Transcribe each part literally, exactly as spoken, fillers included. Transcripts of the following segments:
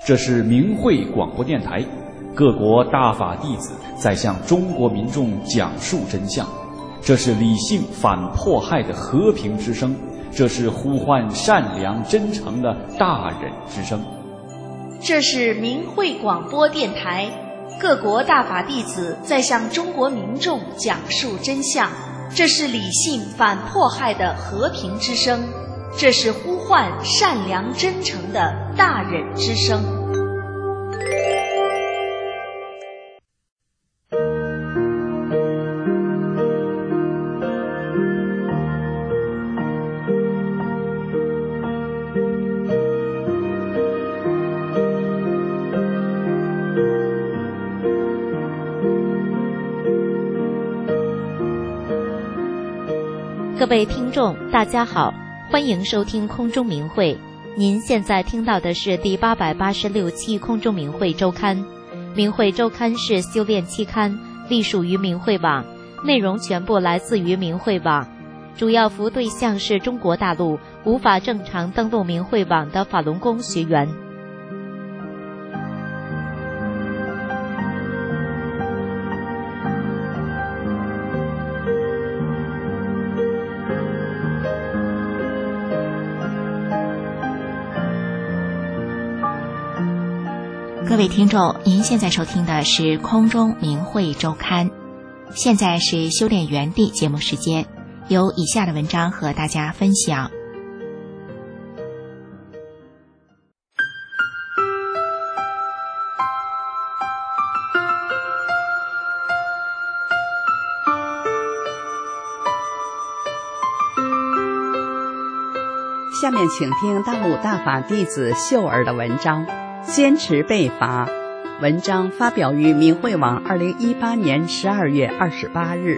这是明慧广播电台，各国大法弟子在向中国民众讲述真相。这是理性反迫害的和平之声，这是呼唤善良真诚的大忍之声。 这是明慧广播电台，各国大法弟子在向中国民众讲述真相。这是理性反迫害的和平之声，这是呼唤善良真诚的大忍之声。 各位听众大家好，欢迎收听空中明慧。您现在听到的是第八百八十六期空中明慧周刊。明慧周刊是修炼期刊，隶属于明慧网，内容全部来自于明慧网，主要服务对象是中国大陆无法正常登录明慧网的法轮功学员。 各位听众，您现在收听的是空中明慧周刊，现在是修炼园地节目时间，由以下的文章和大家分享。 下面请听大陆大法弟子秀儿的文章，坚持被罚。文章发表于明慧网二零一八年十二月二十八日。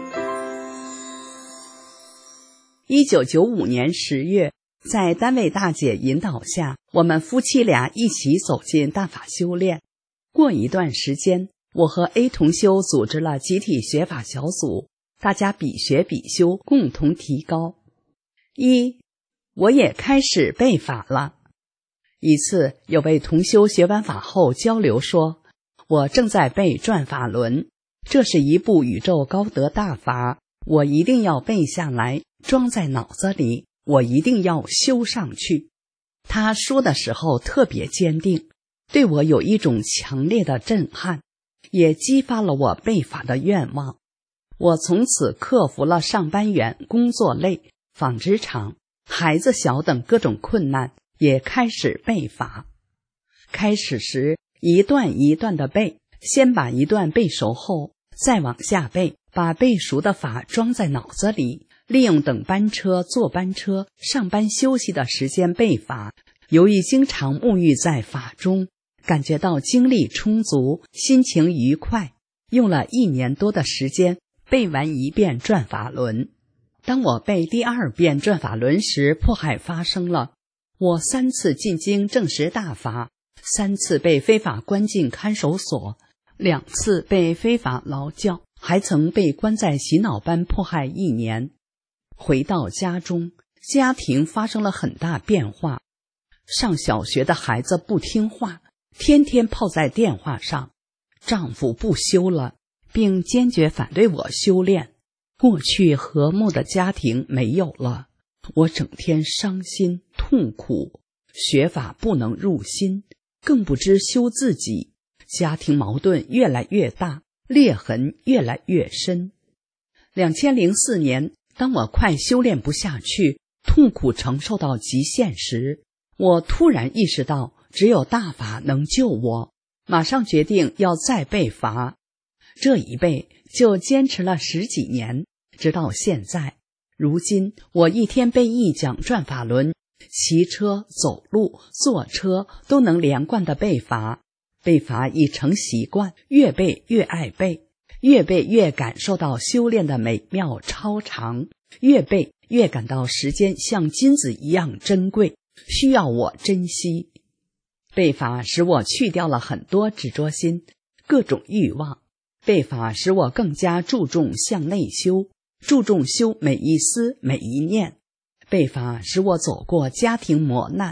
一九九五年十月，在单位大姐引导下，我们夫妻俩一起走进大法修炼。过一段时间，我和 A 同修组织了集体学法小组，大家比学比修，共同提高。一，我也开始背法了。一次，有位同修学完法后交流说，我正在背转法轮，这是一部宇宙高德大法，我一定要背下来，装在脑子里，我一定要修上去。他说的时候特别坚定，对我有一种强烈的震撼，也激发了我背法的愿望。我从此克服了上班远、工作累、纺织厂、孩子小等各种困难，也开始背法。开始时一段一段的背，先把一段背熟后，再往下背，把背熟的法装在脑子里，利用等班车、坐班车、上班休息的时间背法。由于经常沐浴在法中，感觉到精力充足，心情愉快，用了一年多的时间背完一遍转法轮。当我背第二遍转法轮时，迫害发生了。我三次进京证实大法，三次被非法关进看守所，两次被非法劳教，还曾被关在洗脑班迫害一年。回到家中，家庭发生了很大变化。上小学的孩子不听话，天天泡在电话上，丈夫不修了，并坚决反对我修炼。过去和睦的家庭没有了，我整天伤心痛苦，学法不能入心，更不知修自己，家庭矛盾越来越大，裂痕越来越深。二零零四年，当我快修炼不下去，痛苦承受到极限时，我突然意识到只有大法能救我，马上决定要再背法。这一背就坚持了十几年，直到现在。如今我一天背一讲转法轮，骑车、走路、坐车都能连贯的背法。背法已成习惯，越背越爱背，越背越感受到修炼的美妙超常，越背越感到时间像金子一样珍贵，需要我珍惜。背法使我去掉了很多执着心，各种欲望。背法使我更加注重向内修，注重修每一思每一念。背法使我走过家庭磨难，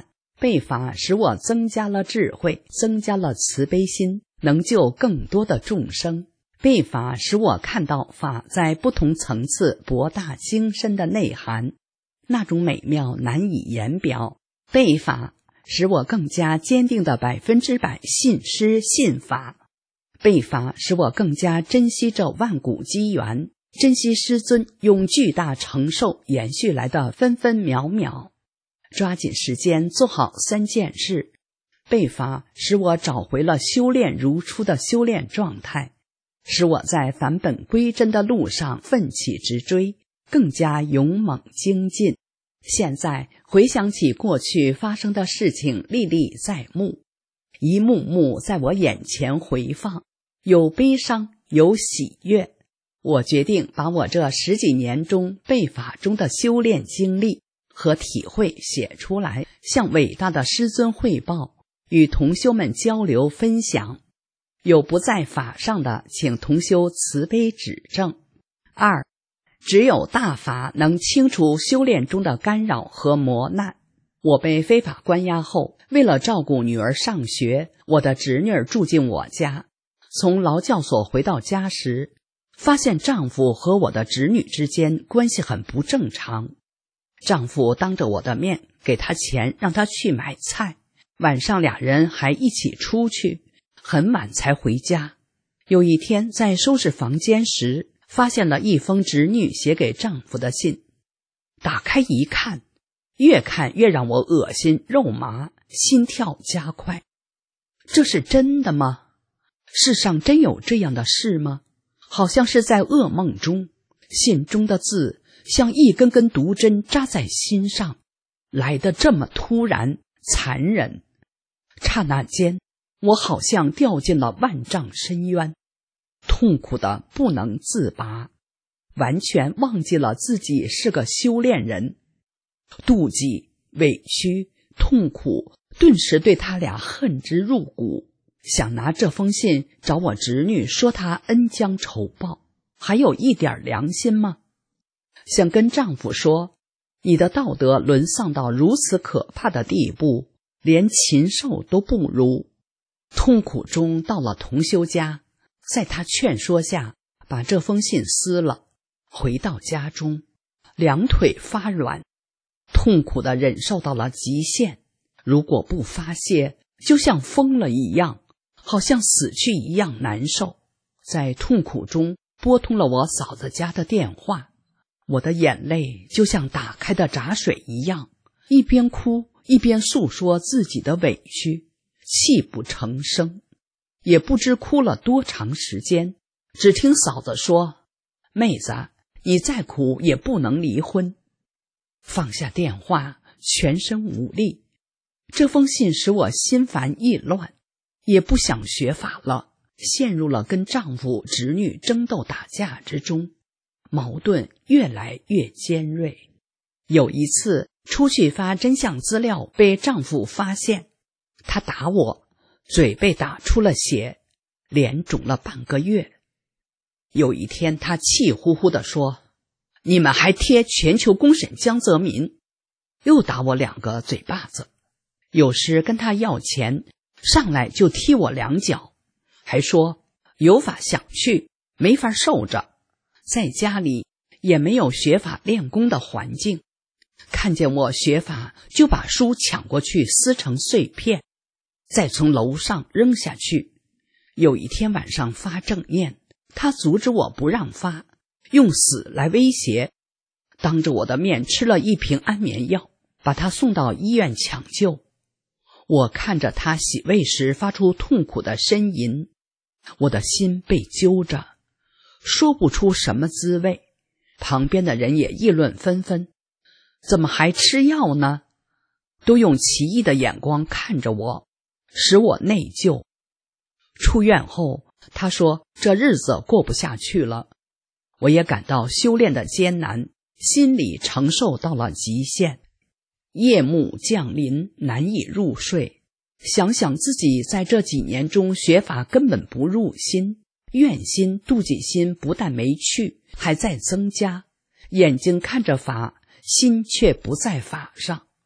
被法使我增加了智慧，增加了慈悲心，能救更多的众生。被法使我看到法在不同层次博大精深的内涵，那种美妙难以言表。被法使我更加坚定的百分之百信师信法。被法使我更加珍惜这万古机缘，珍惜师尊用巨大承受延续来的分分秒秒，抓紧时间做好三件事。被法使我找回了修炼如初的修炼状态，使我在返本归真的路上奋起直追，更加勇猛精进。现在回想起过去发生的事情，历历在目，一幕幕在我眼前回放，有悲伤，有喜悦。我决定把我这十几年中被法中的修炼经历和体会写出来，向伟大的师尊汇报，与同修们交流分享。有不在法上的，请同修慈悲指正。二，只有大法能清除修炼中的干扰和磨难。我被非法关押后，为了照顾女儿上学，我的侄女住进我家。从劳教所回到家时，发现丈夫和我的侄女之间关系很不正常。丈夫当着我的面给她钱让她去买菜，晚上俩人还一起出去，很晚才回家。有一天在收拾房间时，发现了一封侄女写给丈夫的信，打开一看，越看越让我恶心肉麻，心跳加快。这是真的吗？世上真有这样的事吗？好像是在噩梦中，信中的字像一根根毒针扎在心上，来得这么突然残忍。刹那间，我好像掉进了万丈深渊，痛苦的不能自拔，完全忘记了自己是个修炼人。妒忌、委屈、痛苦顿时对他俩恨之入骨，想拿这封信找我侄女说她恩将仇报，还有一点良心吗？想跟丈夫说，你的道德沦丧到如此可怕的地步，连禽兽都不如。痛苦中到了同修家，在他劝说下，把这封信撕了。回到家中，两腿发软，痛苦地忍受到了极限。如果不发泄，就像疯了一样，好像死去一样难受。在痛苦中拨通了我嫂子家的电话，我的眼泪就像打开的闸水一样，一边哭一边诉说自己的委屈，泣不成声。也不知哭了多长时间，只听嫂子说，妹子，你再哭也不能离婚。放下电话，全身无力。这封信使我心烦意乱，也不想学法了，陷入了跟丈夫侄女争斗打架之中，矛盾越来越尖锐。有一次出去发真相资料被丈夫发现，他打我，嘴被打出了血，脸肿了半个月。有一天他气呼呼地说，你们还贴全球公审江泽民，又打我两个嘴巴子。有时跟他要钱，上来就踢我两脚，还说有法想去，没法受着，在家里也没有学法练功的环境，看见我学法就把书抢过去撕成碎片，再从楼上扔下去。有一天晚上发正念，他阻止我不让发，用死来威胁，当着我的面吃了一瓶安眠药，把他送到医院抢救。我看着他洗胃时发出痛苦的呻吟，我的心被揪着，说不出什么滋味。旁边的人也议论纷纷，怎么还吃药呢？都用奇异的眼光看着我，使我内疚。出院后，他说这日子过不下去了。我也感到修炼的艰难，心理承受到了极限。夜幕降临，难以入睡。想想自己在这几年中学法根本不入心，怨心、妒忌心不但没去，还在增加。眼睛看着法，心却不在法上。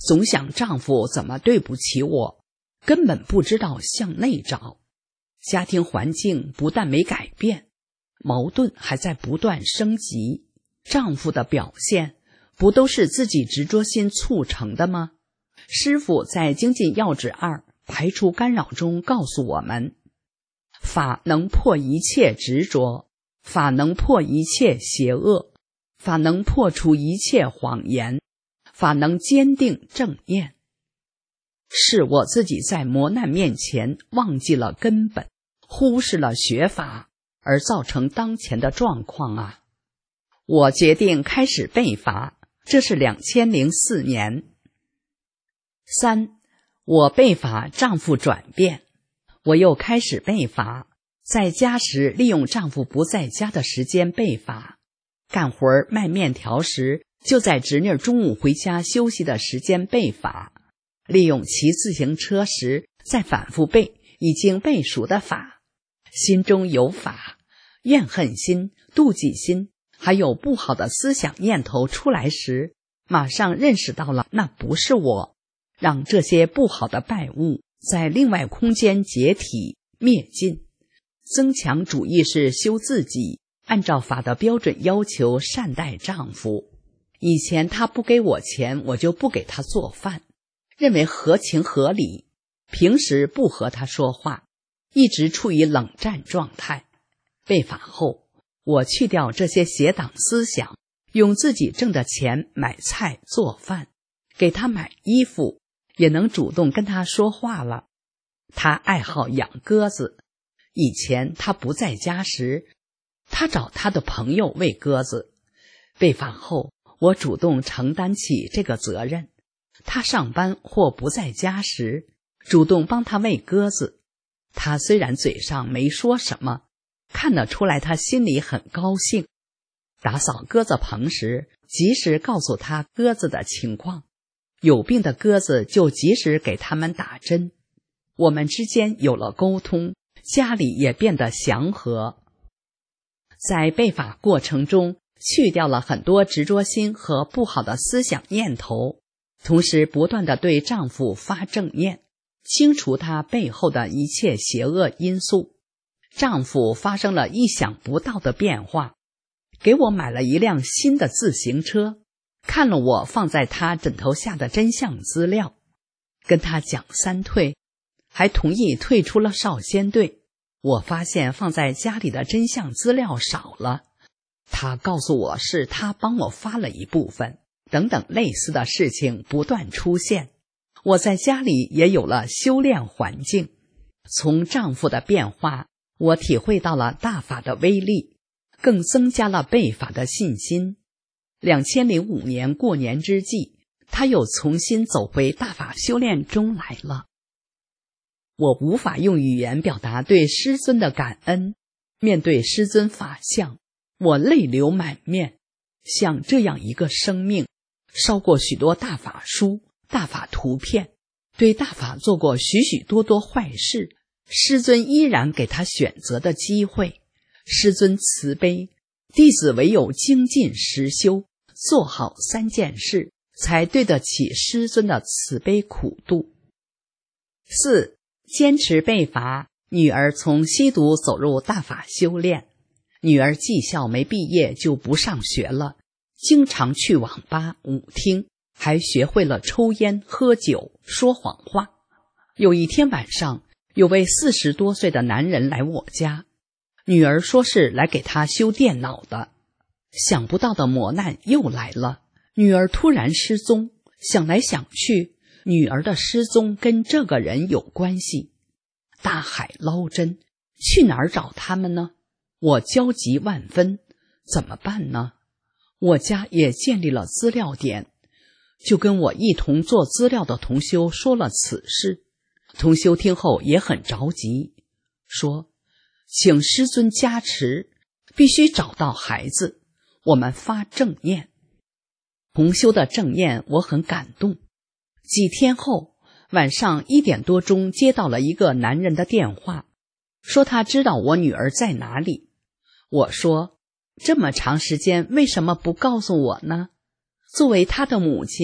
总想丈夫怎么对不起我，根本不知道向内找。家庭环境不但没改变，矛盾还在不断升级。丈夫的表现不都是自己执着心促成的吗？师父在精进要旨二排除干扰中告诉我们，法能破一切执着，法能破一切邪恶，法能破除一切谎言，法能坚定正念。是我自己在磨难面前忘记了根本，忽视了学法，而造成当前的状况啊！我决定开始背法，这是两千零四年。三，我背法，丈夫转变。我又开始背法，在家时利用丈夫不在家的时间背法，干活卖面条时就在侄女中午回家休息的时间背法，利用骑自行车时再反复背已经背熟的法。心中有法，怨恨心、妒忌心还有不好的思想念头出来时，马上认识到了那不是我，让这些不好的败物在另外空间解体灭尽。增强主意是修自己，按照法的标准要求善待丈夫。以前他不给我钱，我就不给他做饭，认为合情合理，平时不和他说话，一直处于冷战状态。背法后，我去掉这些邪党思想，用自己挣的钱买菜做饭，给他买衣服，也能主动跟他说话了。他爱好养鸽子，以前他不在家时，他找他的朋友喂鸽子。背法后，我主动承担起这个责任。他上班或不在家时，主动帮他喂鸽子。他虽然嘴上没说什么，看得出来他心里很高兴。打扫鸽子棚时，及时告诉他鸽子的情况，有病的鸽子就及时给他们打针。我们之间有了沟通，家里也变得祥和。在背法过程中，去掉了很多执着心和不好的思想念头，同时不断地对丈夫发正念，清除他背后的一切邪恶因素。丈夫发生了意想不到的变化，给我买了一辆新的自行车，看了我放在他枕头下的真相资料，跟他讲三退，还同意退出了少先队。我发现放在家里的真相资料少了，他告诉我是他帮我发了一部分，等等类似的事情不断出现。我在家里也有了修炼环境。从丈夫的变化，我体会到了大法的威力，更增加了背法的信心。两千零五年过年之际，他又重新走回大法修炼中来了。我无法用语言表达对师尊的感恩，面对师尊法相，我泪流满面。像这样一个生命，烧过许多大法书、大法图片，对大法做过许许多多坏事，师尊依然给他选择的机会。师尊慈悲，弟子唯有精进实修，做好三件事，才对得起师尊的慈悲苦度。四、坚持背法，女儿从吸毒走入大法修炼。女儿技校没毕业就不上学了，经常去网吧、舞厅，还学会了抽烟、喝酒、说谎话。有一天晚上，有位四十多岁的男人来我家，女儿说是来给他修电脑的。想不到的磨难又来了，女儿突然失踪，想来想去，女儿的失踪跟这个人有关系。大海捞针，去哪儿找他们呢？我焦急万分，怎么办呢？我家也建立了资料点，就跟我一同做资料的同修说了此事。同修听后也很着急，说请师尊加持，必须找到孩子，我们发正念。同修的正念我很感动。几天后，晚上一点多钟接到了一个男人的电话，说他知道我女儿在哪里。我说这么长时间为什么不告诉我呢？作为他的母亲，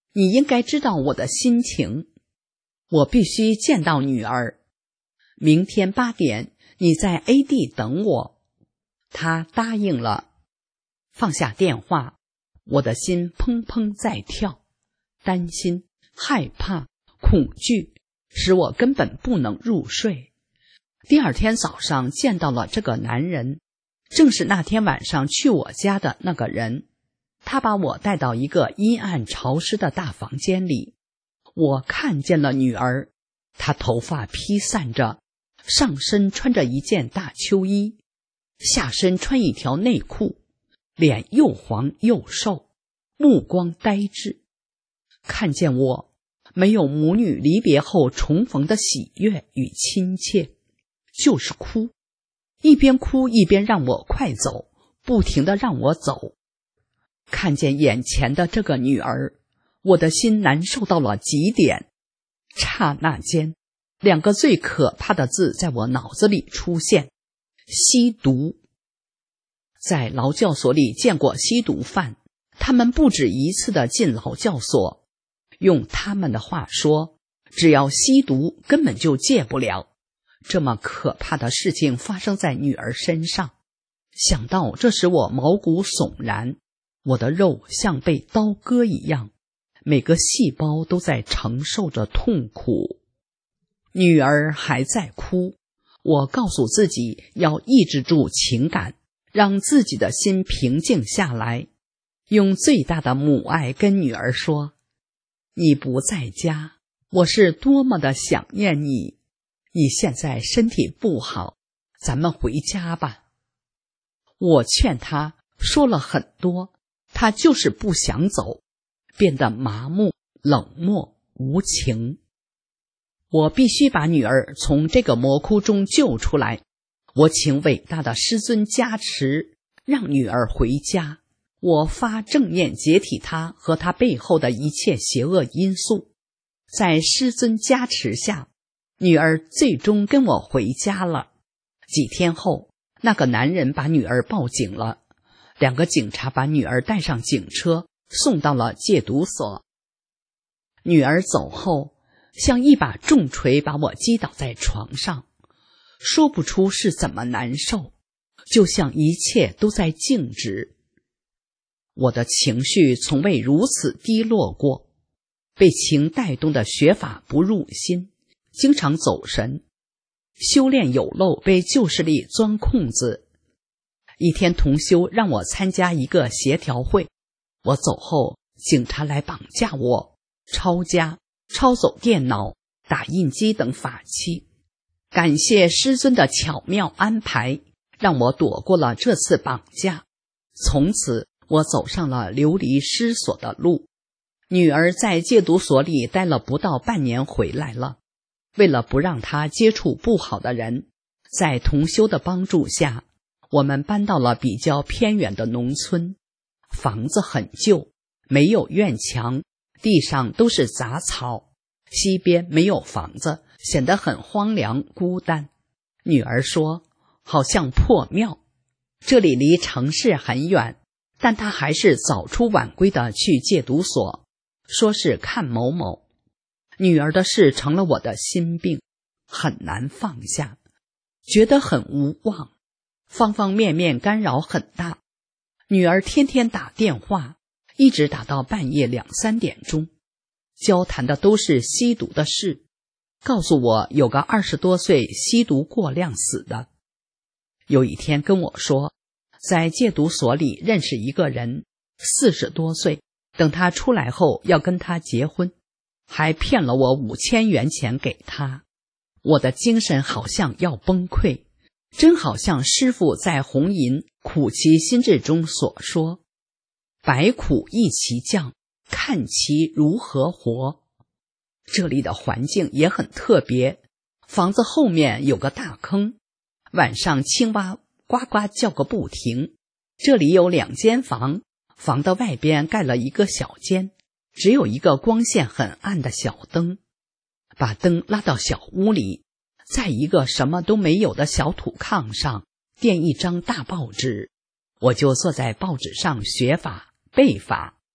你应该知道我的心情，我必须见到女儿。明天八点，你在 A 地等我。他答应了。放下电话，我的心砰砰在跳，担心、害怕、恐惧使我根本不能入睡。第二天早上见到了这个男人，正是那天晚上去我家的那个人。他把我带到一个阴暗潮湿的大房间里，我看见了女儿，她头发披散着，上身穿着一件大秋衣，下身穿一条内裤，脸又黄又瘦，目光呆滞。看见我，没有母女离别后重逢的喜悦与亲切，就是哭，一边哭一边让我快走，不停地让我走。看见眼前的这个女儿，我的心难受到了极点。刹那间，两个最可怕的字在我脑子里出现：吸毒。在劳教所里见过吸毒犯，他们不止一次地进劳教所，用他们的话说，只要吸毒根本就戒不了。这么可怕的事情发生在女儿身上，想到这使我毛骨悚然，我的肉像被刀割一样，每个细胞都在承受着痛苦。女儿还在哭，我告诉自己要抑制住情感，让自己的心平静下来，用最大的母爱跟女儿说：你不在家，我是多么的想念你，你现在身体不好，咱们回家吧。我劝她说了很多，她就是不想走，变得麻木、冷漠、无情。我必须把女儿从这个魔窟中救出来，我请伟大的师尊加持，让女儿回家。我发正念解体她和她背后的一切邪恶因素。在师尊加持下，女儿最终跟我回家了。几天后，那个男人把女儿报警了，两个警察把女儿带上警车，送到了戒毒所。女儿走后，像一把重锤把我击倒在床上，说不出是怎么难受，就像一切都在静止。我的情绪从未如此低落过，被情带动的学法不入心，经常走神，修炼有漏，被旧势力钻空子。一天同修让我参加一个协调会，我走后，警察来绑架我，抄家、抄走电脑、打印机等法器。感谢师尊的巧妙安排，让我躲过了这次绑架。从此我走上了流离失所的路。女儿在戒毒所里待了不到半年回来了，为了不让她接触不好的人，在同修的帮助下，我们搬到了比较偏远的农村。房子很旧，没有院墙，地上都是杂草，西边没有房子，显得很荒凉孤单。女儿说，好像破庙。这里离城市很远，但她还是早出晚归的去戒毒所，说是看某某。女儿的事成了我的心病，很难放下，觉得很无望，方方面面干扰很大。女儿天天打电话，一直打到半夜两三点钟，交谈的都是吸毒的事，告诉我有个二十多岁吸毒过量死的。有一天跟我说，在戒毒所里认识一个人，四十多岁，等他出来后要跟他结婚，还骗了我五千元钱给他。我的精神好像要崩溃，真好像师父在红银苦其心志中所说，百苦一齐降，看其如何活。这里的环境也很特别，房子后面有个大坑，晚上青蛙呱呱叫个不停。这里有两间房，房的外边盖了一个小间，只有一个光线很暗的小灯。把灯拉到小屋里，在一个什么都没有的小土炕上垫一张大报纸，我就坐在报纸上学法背法。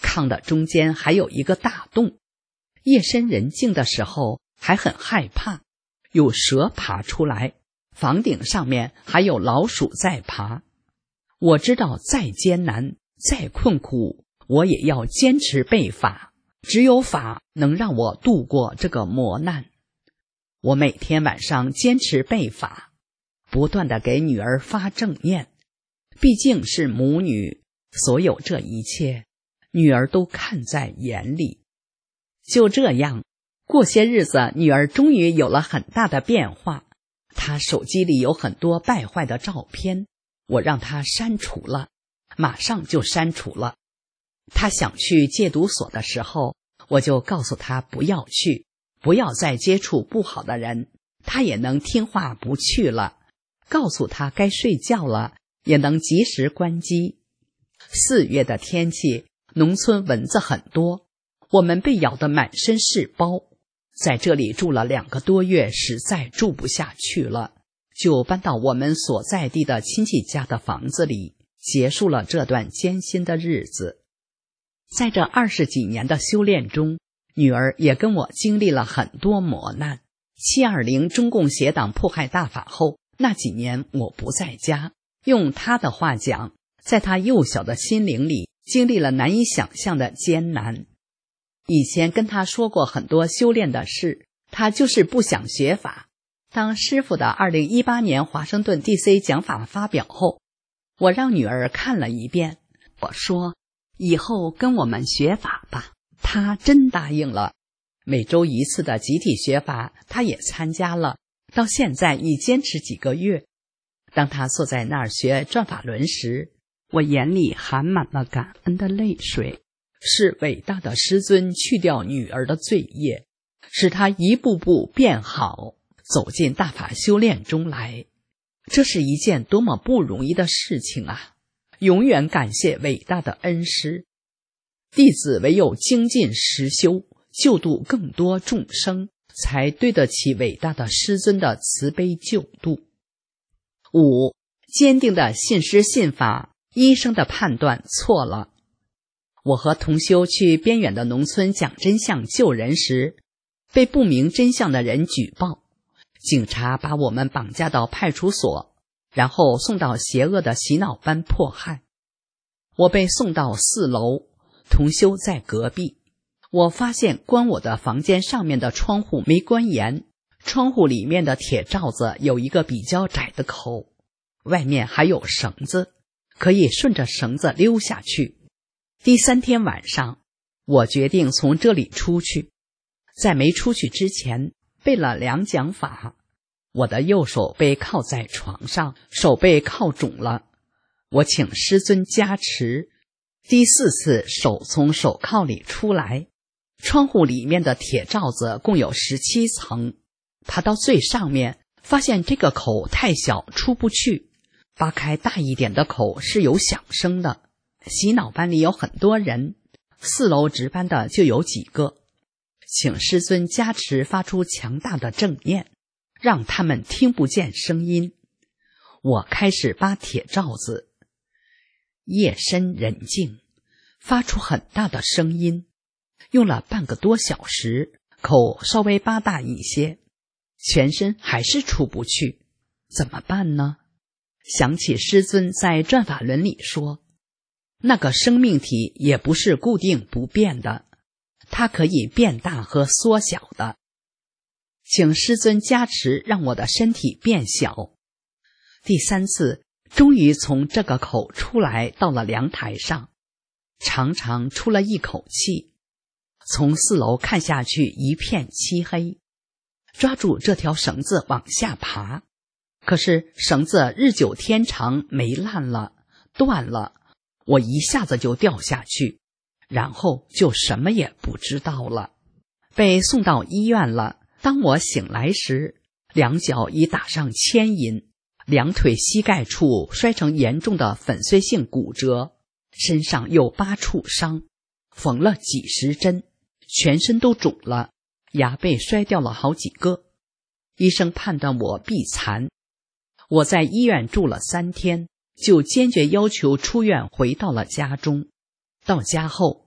炕的中间还有一个大洞，夜深人静的时候还很害怕，有蛇爬出来，房顶上面还有老鼠在爬。我知道再艰难再困苦，我也要坚持背法，只有法能让我度过这个磨难。我每天晚上坚持背法，不断地给女儿发正念，毕竟是母女，所有这一切女儿都看在眼里。就这样，过些日子，女儿终于有了很大的变化。她手机里有很多败坏的照片，我让她删除了，马上就删除了。她想去戒毒所的时候，我就告诉她不要去，不要再接触不好的人，她也能听话不去了。告诉她该睡觉了，也能及时关机。四月的天气，农村蚊子很多，我们被咬得满身是包。在这里住了两个多月，实在住不下去了，就搬到我们所在地的亲戚家的房子里，结束了这段艰辛的日子。在这二十几年的修炼中，女儿也跟我经历了很多磨难。七二零中共邪党迫害大法后，那几年我不在家，用她的话讲，在她幼小的心灵里经历了难以想象的艰难。以前跟她说过很多修炼的事，她就是不想学法。当师父的二零一八年华盛顿 D C 讲法发表后，我让女儿看了一遍，我说以后跟我们学法吧，她真答应了。每周一次的集体学法她也参加了，到现在已坚持几个月。当她坐在那儿学转法轮时，我眼里含满了感恩的泪水。是伟大的师尊去掉女儿的罪业，使她一步步变好，走进大法修炼中来。这是一件多么不容易的事情啊！永远感谢伟大的恩师。弟子唯有精进实修，救度更多众生，才对得起伟大的师尊的慈悲救度。五、坚定的信师信法，医生的判断错了。我和同修去边远的农村讲真相救人时，被不明真相的人举报，警察把我们绑架到派出所，然后送到邪恶的洗脑班迫害。我被送到四楼，同修在隔壁。我发现关我的房间上面的窗户没关严，窗户里面的铁罩子有一个比较窄的口，外面还有绳子，可以顺着绳子溜下去。第三天晚上，我决定从这里出去。在没出去之前，背了两讲法。我的右手被铐在床上，手被铐肿了。我请师尊加持，第四次手从手铐里出来。窗户里面的铁罩子共有十七层，爬到最上面，发现这个口太小，出不去。扒开大一点的口是有响声的。洗脑班里有很多人，四楼值班的就有几个，请师尊加持发出强大的正念，让他们听不见声音。我开始扒铁罩子，夜深人静，发出很大的声音，用了半个多小时，口稍微扒大一些，全身还是出不去，怎么办呢？想起师尊在转法轮里说，那个生命体也不是固定不变的，它可以变大和缩小的。请师尊加持，让我的身体变小。第三次，终于从这个口出来，到了阳台上，长长出了一口气。从四楼看下去，一片漆黑，抓住这条绳子往下爬。可是绳子日久天长，没烂了，断了。我一下子就掉下去，然后就什么也不知道了。被送到医院了。当我醒来时，两脚已打上牵引，两腿膝盖处摔成严重的粉碎性骨折，身上有八处伤，缝了几十针，全身都肿了，牙被摔掉了好几个。医生判断我臂残。我在医院住了三天，就坚决要求出院，回到了家中。到家后，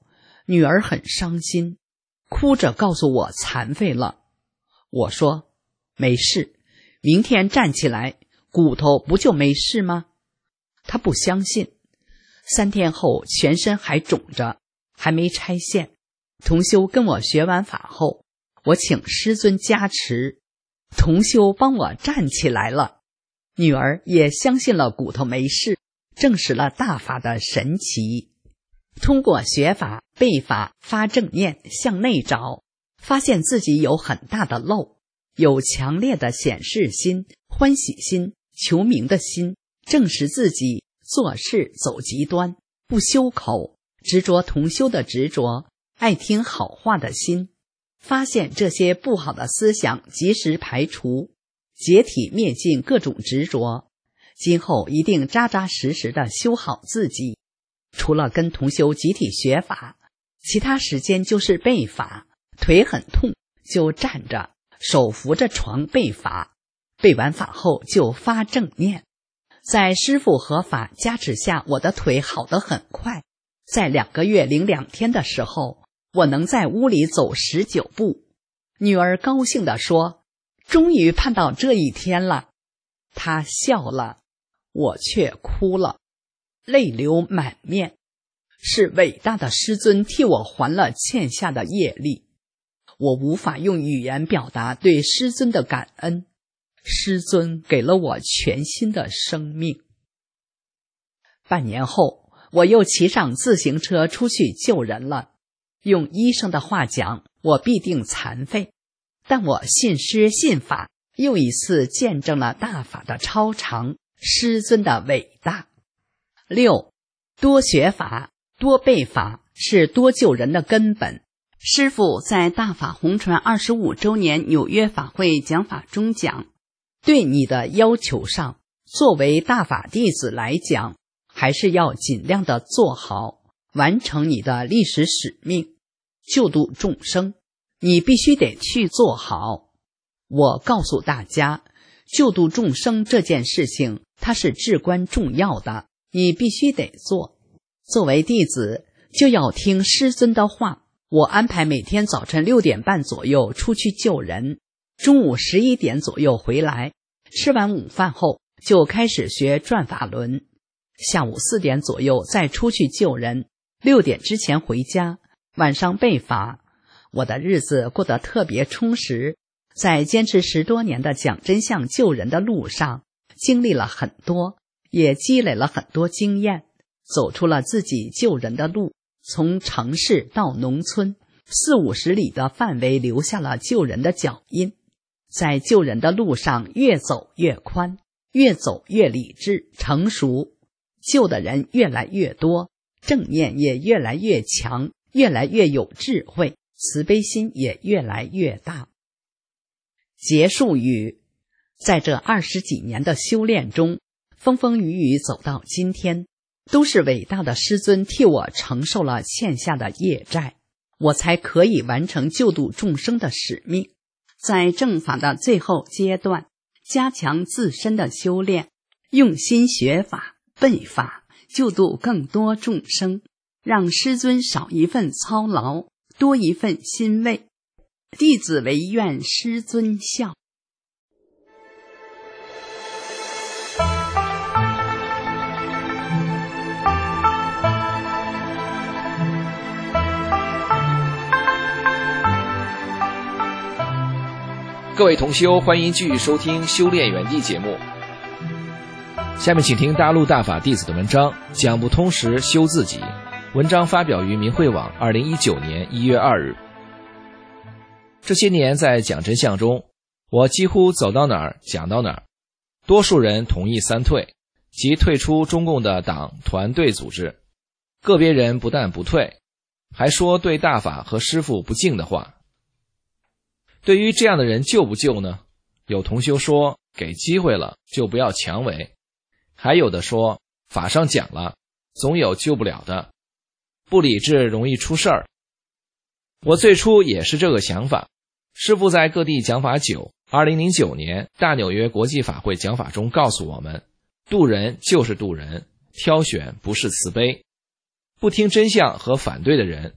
女儿很伤心，哭着告诉我残废了。我说没事，明天站起来，骨头不就没事吗？她不相信。三天后全身还肿着，还没拆线。同修跟我学完法后，我请师尊加持，同修帮我站起来了。女儿也相信了骨头没事，证实了大法的神奇。通过学法、背法、发正念，向内找，发现自己有很大的漏，有强烈的显示心、欢喜心、求名的心，证实自己做事走极端，不修口，执着同修的执着，爱听好话的心，发现这些不好的思想及时排除，解体灭尽各种执着，今后一定扎扎实实的修好自己。除了跟同修集体学法，其他时间就是背法，腿很痛就站着，手扶着床背法，背完法后就发正念。在师父和法加持下，我的腿好得很快，在两个月零两天的时候，我能在屋里走十九步。女儿高兴地说，终于盼到这一天了。她笑了，我却哭了，泪流满面。是伟大的师尊替我还了欠下的业力，我无法用语言表达对师尊的感恩。师尊给了我全新的生命。半年后，我又骑上自行车出去救人了。用医生的话讲，我必定残废，但我信师信法，又一次见证了大法的超常，师尊的伟大。六，多学法，多背法是多救人的根本。师父在大法红传二十五周年纽约法会讲法中讲，对你的要求上，作为大法弟子来讲，还是要尽量的做好，完成你的历史使命，救度众生，你必须得去做好。我告诉大家，救度众生这件事情，它是至关重要的，你必须得做。作为弟子，就要听师尊的话。我安排每天早晨六点半左右出去救人，中午十一点左右回来，吃完午饭后就开始学转法轮，下午四点左右再出去救人，六点之前回家，晚上背法。我的日子过得特别充实，在坚持十多年的讲真相救人的路上，经历了很多，也积累了很多经验，走出了自己救人的路。从城市到农村，四五十里的范围留下了救人的脚印。在救人的路上越走越宽，越走越理智成熟，救的人越来越多，正念也越来越强，越来越有智慧，慈悲心也越来越大。结束语，在这二十几年的修炼中，风风雨雨走到今天，都是伟大的师尊替我承受了欠下的业债，我才可以完成救度众生的使命。在正法的最后阶段，加强自身的修炼，用心学法、背法，救度更多众生，让师尊少一份操劳，多一份欣慰。弟子唯愿师尊笑。 各位同修，欢迎继续收听《修炼园地》节目。下面请听大陆大法弟子的文章，讲不通时修自己。文章发表于明慧网二零一九年一月二日。这些年在讲真相中，我几乎走到哪儿讲到哪儿。多数人同意三退，即退出中共的党团队组织。个别人不但不退，还说对大法和师父不敬的话。对于这样的人救不救呢？有同修说给机会了就不要强为，还有的说法上讲了总有救不了的，不理智容易出事儿。我最初也是这个想法。师父在各地讲法久，二零零九年大纽约国际法会讲法中告诉我们，渡人就是渡人，挑选不是慈悲。不听真相和反对的人，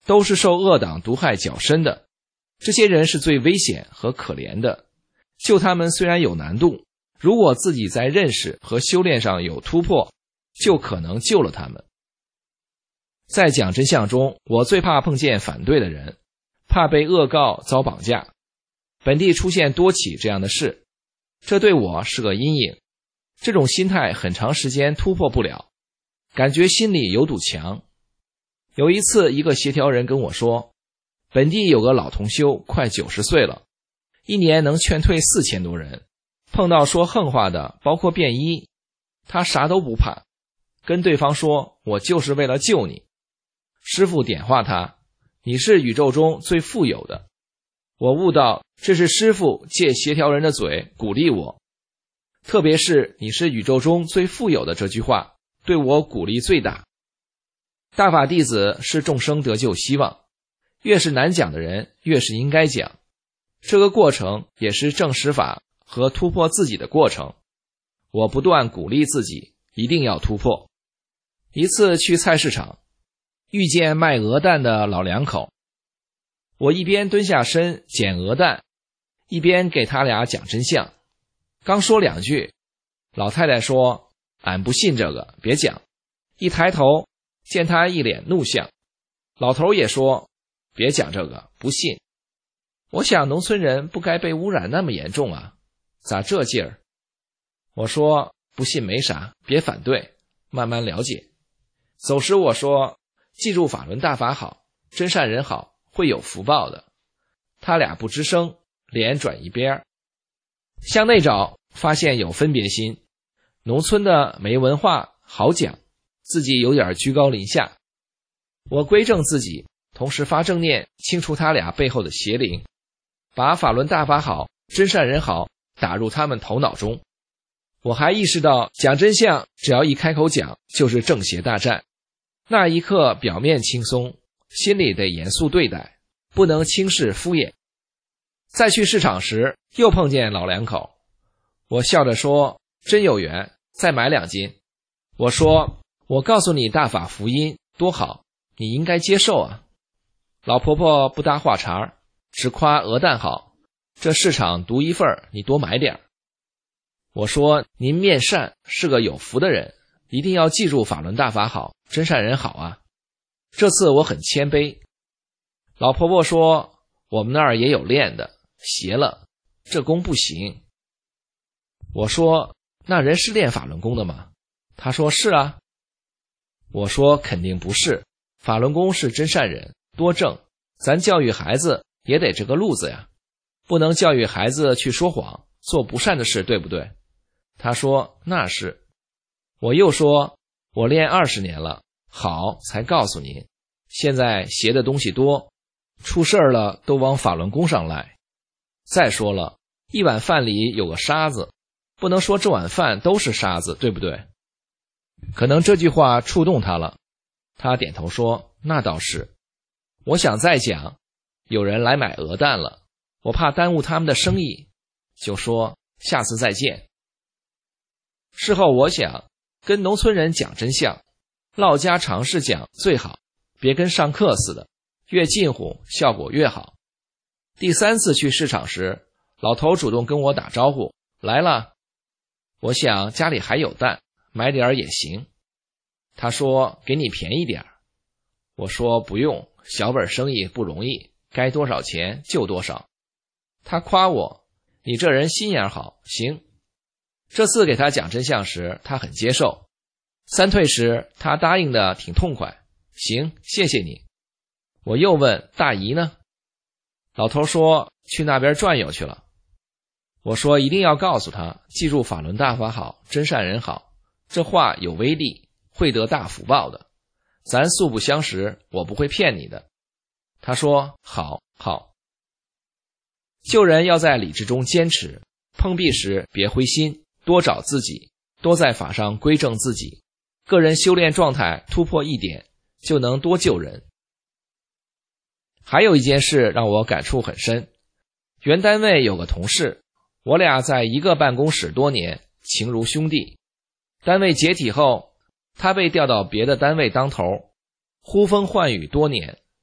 都是受恶党毒害较深的，这些人是最危险和可怜的。救他们虽然有难度，如果自己在认识和修炼上有突破，就可能救了他们。在讲真相中，我最怕碰见反对的人，怕被恶告遭绑架。本地出现多起这样的事，这对我是个阴影。这种心态很长时间突破不了，感觉心里有堵墙。有一次，一个协调人跟我说，本地有个老同修快九十岁了，一年能劝退四千多人，碰到说横话的包括便衣，他啥都不怕，跟对方说，我就是为了救你。师父点化他，你是宇宙中最富有的。我悟到这是师父借协调人的嘴鼓励我，特别是你是宇宙中最富有的这句话对我鼓励最大。大法弟子是众生得救希望，越是难讲的人越是应该讲，这个过程也是证实法和突破自己的过程。我不断鼓励自己一定要突破。一次去菜市场，遇见卖鹅蛋的老两口，我一边蹲下身捡鹅蛋，一边给他俩讲真相。刚说两句，老太太说，俺不信这个，别讲。一抬头见他一脸怒相，老头也说，别讲这个，不信。我想农村人不该被污染那么严重啊，咋这劲儿？我说，不信没啥，别反对，慢慢了解。走时我说，记住法轮大法好，真善人好，会有福报的。他俩不吱声，脸转一边。向内找，发现有分别心，农村的没文化好讲，自己有点居高临下。我归正自己，同时发正念，清除他俩背后的邪灵，把法轮大法好，真善人好打入他们头脑中。我还意识到讲真相，只要一开口讲就是正邪大战。那一刻表面轻松，心里得严肃对待，不能轻视敷衍。再去市场时又碰见老两口，我笑着说，真有缘，再买两斤。我说，我告诉你大法福音多好，你应该接受啊。老婆婆不搭话茬，只夸鹅蛋好，这市场独一份，你多买点。我说，您面善，是个有福的人，一定要记住法轮大法好，真善人好啊。这次我很谦卑。老婆婆说，我们那儿也有练的，邪了，这功不行。我说，那人是练法轮功的吗？她说是啊。我说肯定不是，法轮功是真善人，多正，咱教育孩子也得这个路子呀，不能教育孩子去说谎，做不善的事，对不对？她说那是。我又说，我练二十年了，好才告诉您，现在邪的东西多，出事了都往法轮功上赖。再说了，一碗饭里有个沙子，不能说这碗饭都是沙子，对不对？可能这句话触动他了，他点头说，那倒是。我想再讲，有人来买鹅蛋了，我怕耽误他们的生意，就说下次再见。事后我想，跟农村人讲真相，唠家常事讲最好，别跟上课似的，越近乎效果越好。第三次去市场时，老头主动跟我打招呼，来了。我想家里还有蛋，买点也行。他说给你便宜点。我说不用，小本生意不容易，该多少钱就多少。他夸我，你这人心眼好，行。这次给他讲真相时，他很接受。三退时，他答应的挺痛快，行，谢谢你。我又问大姨呢？老头说去那边转悠去了。我说一定要告诉他，记住法轮大法好，真善人好，这话有威力，会得大福报的。咱素不相识，我不会骗你的。他说好好。救人要在理智中坚持，碰壁时别灰心，多找自己，多在法上归正自己，个人修炼状态突破一点，就能多救人。还有一件事让我感触很深，原单位有个同事，我俩在一个办公室多年，情如兄弟。单位解体后，他被调到别的单位当头，呼风唤雨多年。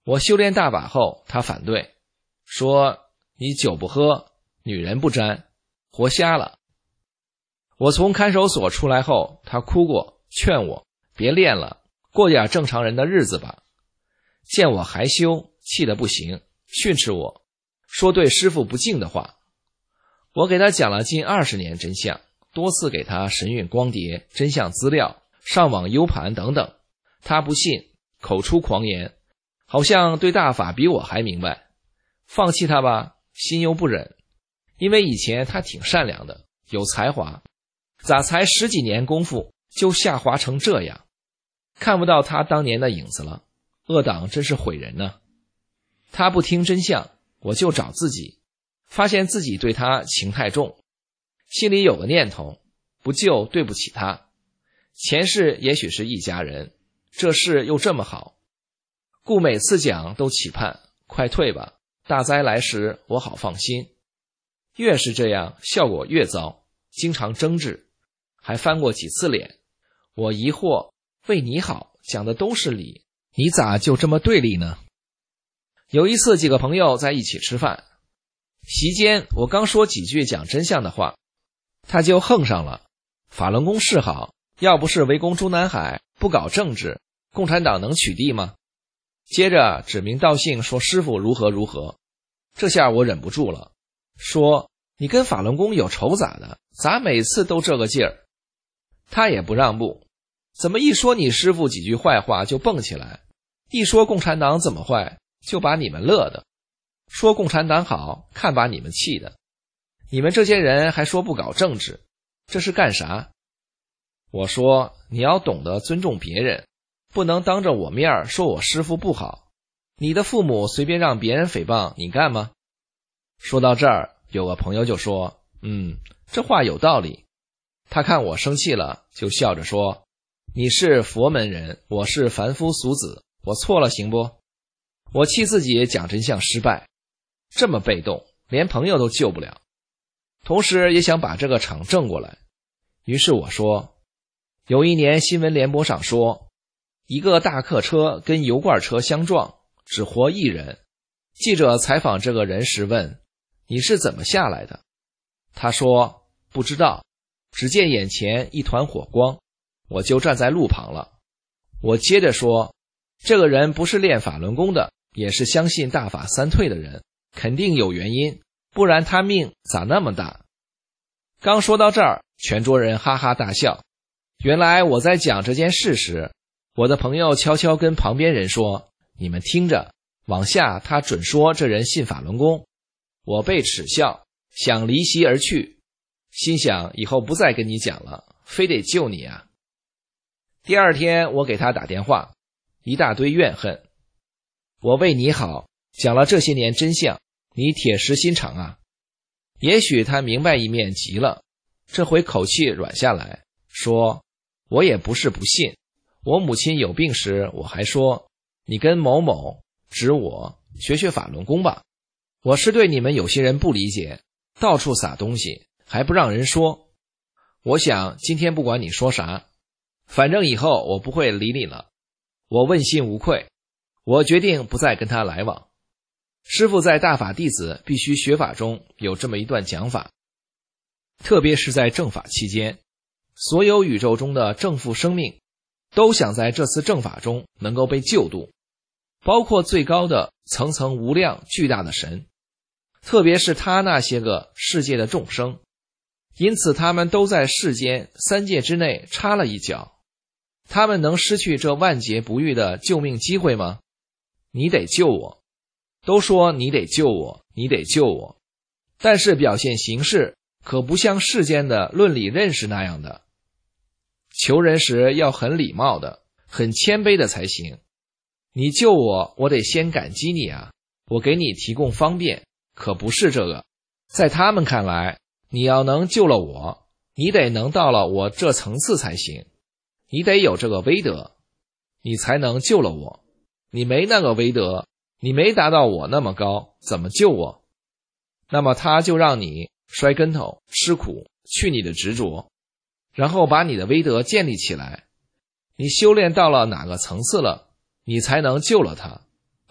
我修炼大法后，他反对，说你酒不喝，女人不沾，活瞎了。我从看守所出来后，他哭过，劝我别练了，过点正常人的日子吧。见我还修，气得不行，训斥我，说对师父不敬的话。我给他讲了近二十年真相，多次给他神韵光碟、真相资料、上网 U 盘等等，他不信，口出狂言，好像对大法比我还明白。放弃他吧，心又不忍，因为以前他挺善良的，有才华，咋才十几年功夫就下滑成这样？看不到他当年的影子了，恶党真是毁人呢。他不听真相，我就找自己，发现自己对他情太重，心里有个念头，不救对不起他。前世也许是一家人，这事又这么好，故每次讲都期盼快退吧，大灾来时我好放心。越是这样，效果越糟，经常争执，还翻过几次脸。我疑惑，为你好，讲的都是理，你咋就这么对立呢？有一次几个朋友在一起吃饭，席间我刚说几句讲真相的话，他就横上了。法轮功是好，要不是围攻中南海，不搞政治，共产党能取缔吗？接着指名道姓说师父如何如何。这下我忍不住了，说你跟法轮功有仇咋的？咋每次都这个劲儿？他也不让步，怎么一说你师父几句坏话就蹦起来，一说共产党怎么坏就把你们乐的，说共产党好看把你们气的，你们这些人还说不搞政治，这是干啥？我说你要懂得尊重别人，不能当着我面说我师父不好，你的父母随便让别人诽谤你干吗？说到这儿，有个朋友就说，嗯，这话有道理。他看我生气了，就笑着说，你是佛门人，我是凡夫俗子，我错了行不？我气自己讲真相失败，这么被动，连朋友都救不了，同时也想把这个场正过来。于是我说，有一年新闻联播上说，一个大客车跟油罐车相撞，只活一人。记者采访这个人时问，你是怎么下来的？他说，不知道，只见眼前一团火光，我就站在路旁了。我接着说，这个人不是练法轮功的，也是相信大法三退的人，肯定有原因，不然他命咋那么大？刚说到这儿，全桌人哈哈大笑。原来我在讲这件事时，我的朋友悄悄跟旁边人说，你们听着，往下他准说这人信法轮功。我被耻笑，想离席而去，心想以后不再跟你讲了，非得救你啊。第二天我给他打电话，一大堆怨恨。我为你好，讲了这些年真相，你铁石心肠啊。也许他明白一面急了，这回口气软下来，说，我也不是不信，我母亲有病时我还说，你跟某某指我学学法轮功吧。我是对你们有些人不理解，到处撒东西还不让人说。我想今天不管你说啥，反正以后我不会理你了。我问心无愧，我决定不再跟他来往。师父在大法弟子必须学法中有这么一段讲法，特别是在正法期间，所有宇宙中的正负生命都想在这次正法中能够被救度，包括最高的层层无量巨大的神，特别是他那些个世界的众生，因此他们都在世间三界之内插了一脚。他们能失去这万劫不遇的救命机会吗？你得救我，都说你得救我，你得救我，但是表现形式可不像世间的论理认识那样的。求人时要很礼貌的，很谦卑的才行。你救我，我得先感激你啊，我给你提供方便，可不是这个。在他们看来，你要能救了我，你得能到了我这层次才行，你得有这个威德，你才能救了我。你没那个威德，你没达到我那么高，怎么救我？那么他就让你摔跟头，吃苦，去你的执着，然后把你的威德建立起来。你修炼到了哪个层次了，你才能救了他，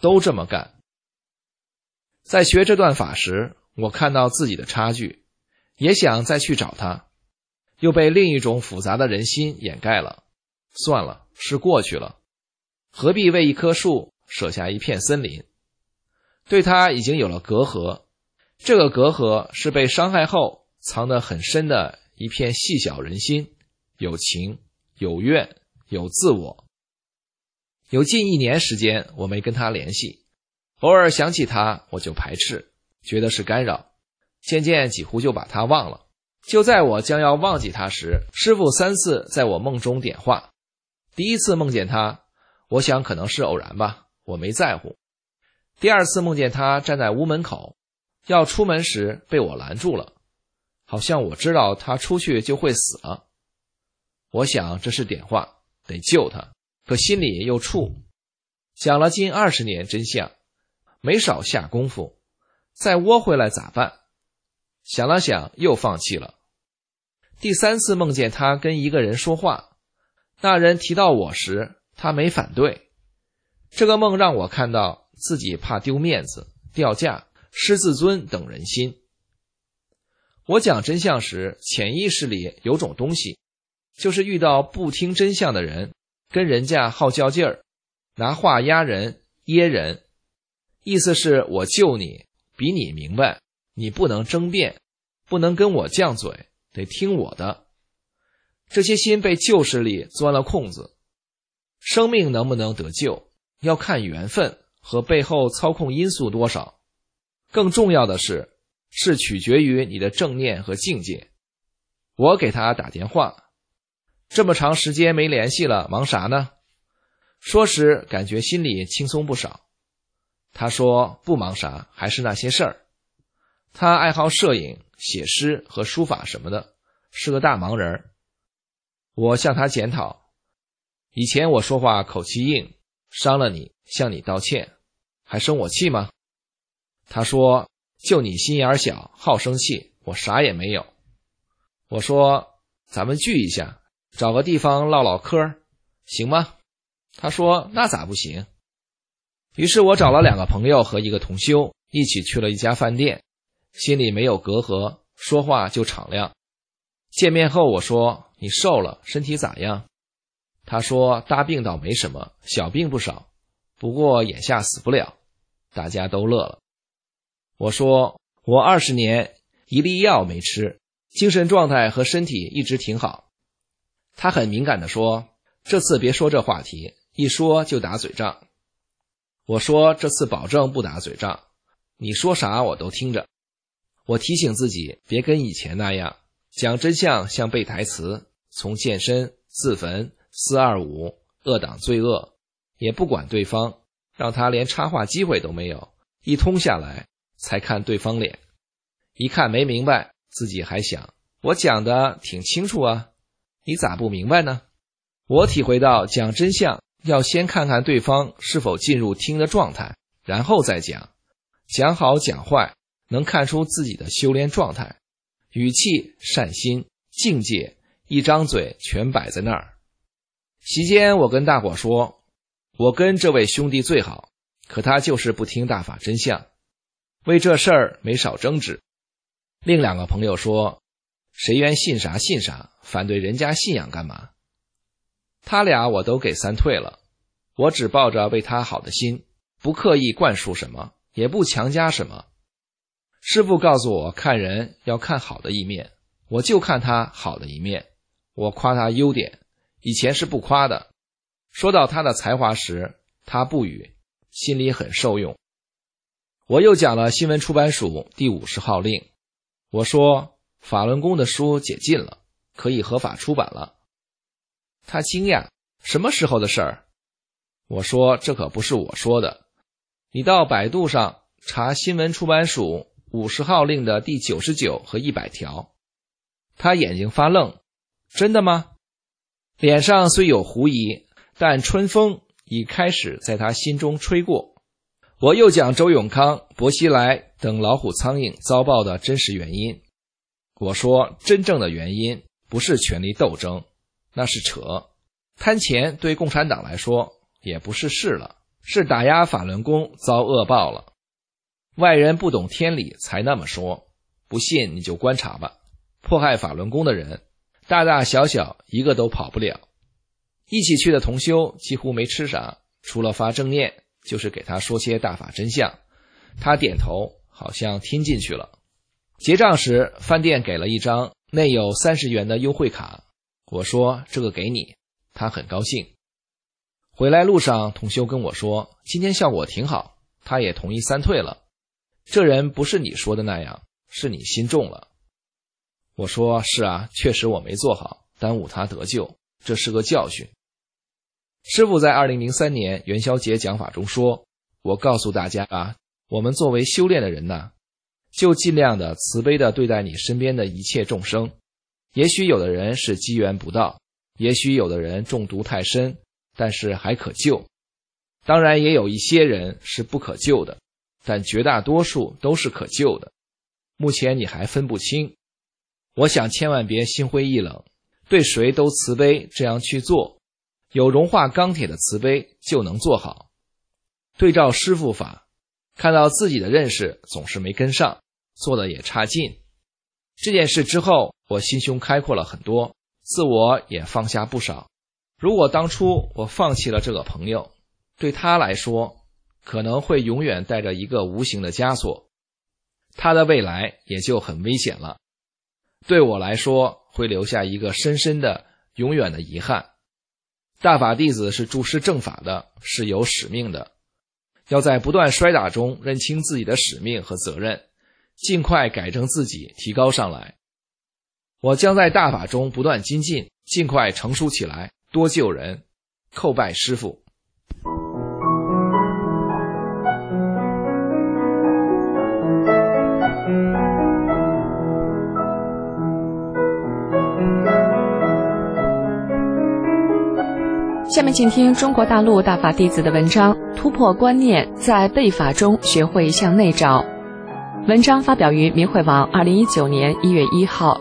都这么干。在学这段法时，我看到自己的差距，也想再去找他，又被另一种复杂的人心掩盖了。算了，是过去了，何必为一棵树舍下一片森林？对他已经有了隔阂，这个隔阂是被伤害后藏得很深的一片细小人心，有情，有怨，有自我。有近一年时间我没跟他联系，偶尔想起他我就排斥，觉得是干扰，渐渐几乎就把他忘了。就在我将要忘记他时，师父三次在我梦中点化。第一次梦见他，我想可能是偶然吧，我没在乎。第二次梦见他站在屋门口，要出门时被我拦住了，好像我知道他出去就会死了。我想这是点化，得救他，可心里又怵。讲了近二十年真相，没少下功夫，再窝回来咋办？想了想又放弃了。第三次梦见他跟一个人说话，那人提到我时，他没反对。这个梦让我看到自己怕丢面子、掉价、失自尊等人心。我讲真相时，潜意识里有种东西，就是遇到不听真相的人，跟人家好较劲儿，拿话压人、噎人。意思是我救你，比你明白，你不能争辩，不能跟我犟嘴，得听我的。这些心被旧势力钻了空子。生命能不能得救，要看缘分和背后操控因素多少。更重要的是，是取决于你的正念和境界。我给他打电话，这么长时间没联系了，忙啥呢？说时感觉心里轻松不少。他说不忙啥，还是那些事儿。他爱好摄影、写诗和书法什么的，是个大忙人。我向他检讨，以前我说话口气硬，伤了你，向你道歉，还生我气吗？他说就你心眼小，好生气，我啥也没有。我说咱们聚一下，找个地方唠唠嗑，行吗？他说那咋不行？于是我找了两个朋友和一个同修，一起去了一家饭店，心里没有隔阂，说话就敞亮。见面后我说你瘦了，身体咋样？他说大病倒没什么，小病不少，不过眼下死不了。大家都乐了。我说我二十年一粒药没吃，精神状态和身体一直挺好。他很敏感地说这次别说这话题，一说就打嘴仗。我说这次保证不打嘴仗，你说啥我都听着。我提醒自己别跟以前那样，讲真相像背台词，从健身、自焚、四二五、恶党罪恶，也不管对方，让他连插话机会都没有，一通下来才看对方脸。一看没明白，自己还想我讲的挺清楚啊，你咋不明白呢？我体会到讲真相要先看看对方是否进入听的状态，然后再讲。讲好讲坏能看出自己的修炼状态，语气、善心、境界，一张嘴全摆在那儿。席间我跟大伙说，我跟这位兄弟最好，可他就是不听大法真相，为这事儿没少争执。另两个朋友说，谁愿信啥信啥，反对人家信仰干嘛？他俩我都给三退了，我只抱着为他好的心，不刻意灌输什么，也不强加什么。师父告诉我看人要看好的一面，我就看他好的一面，我夸他优点，以前是不夸的。说到他的才华时，他不语，心里很受用。我又讲了新闻出版署第五十号令，我说法轮功的书解禁了，可以合法出版了。他惊讶，什么时候的事儿？我说这可不是我说的，你到百度上查新闻出版署五十号令的第九十九和一百条。他眼睛发愣，真的吗？脸上虽有狐疑，但春风已开始在他心中吹过。我又讲周永康、薄熙来等老虎苍蝇遭报的真实原因。我说真正的原因不是权力斗争，那是扯。贪钱对共产党来说也不是事了， 是打压法轮功遭恶报了。外人不懂天理才那么说，不信你就观察吧。迫害法轮功的人，大大小小一个都跑不了。一起去的同修几乎没吃啥，除了发正念，就是给他说些大法真相。他点头，好像听进去了。结账时，饭店给了一张内有三十元的优惠卡，我说这个给你，他很高兴。回来路上，同修跟我说今天效果挺好，他也同意三退了。这人不是你说的那样，是你心重了。我说是啊，确实我没做好，耽误他得救，这是个教训。师父在二零零三年元宵节讲法中说，我告诉大家啊，我们作为修炼的人呐，就尽量的慈悲的对待你身边的一切众生。也许有的人是机缘不到，也许有的人中毒太深，但是还可救。当然也有一些人是不可救的，但绝大多数都是可救的。目前你还分不清，我想千万别心灰意冷，对谁都慈悲，这样去做，有融化钢铁的慈悲就能做好。对照师父法，看到自己的认识总是没跟上，做的也差劲。这件事之后，我心胸开阔了很多，自我也放下不少。如果当初我放弃了这个朋友，对他来说可能会永远带着一个无形的枷锁，他的未来也就很危险了。对我来说，会留下一个深深的永远的遗憾。大法弟子是注师正法的，是有使命的，要在不断摔打中认清自己的使命和责任，尽快改正自己，提高上来。我将在大法中不断精进，尽快成熟起来，多救人。叩拜师父。 下面请听中国大陆大法弟子的文章《突破观念，在背法中学会向内找》。文章发表于明慧网二零一九年一月一号。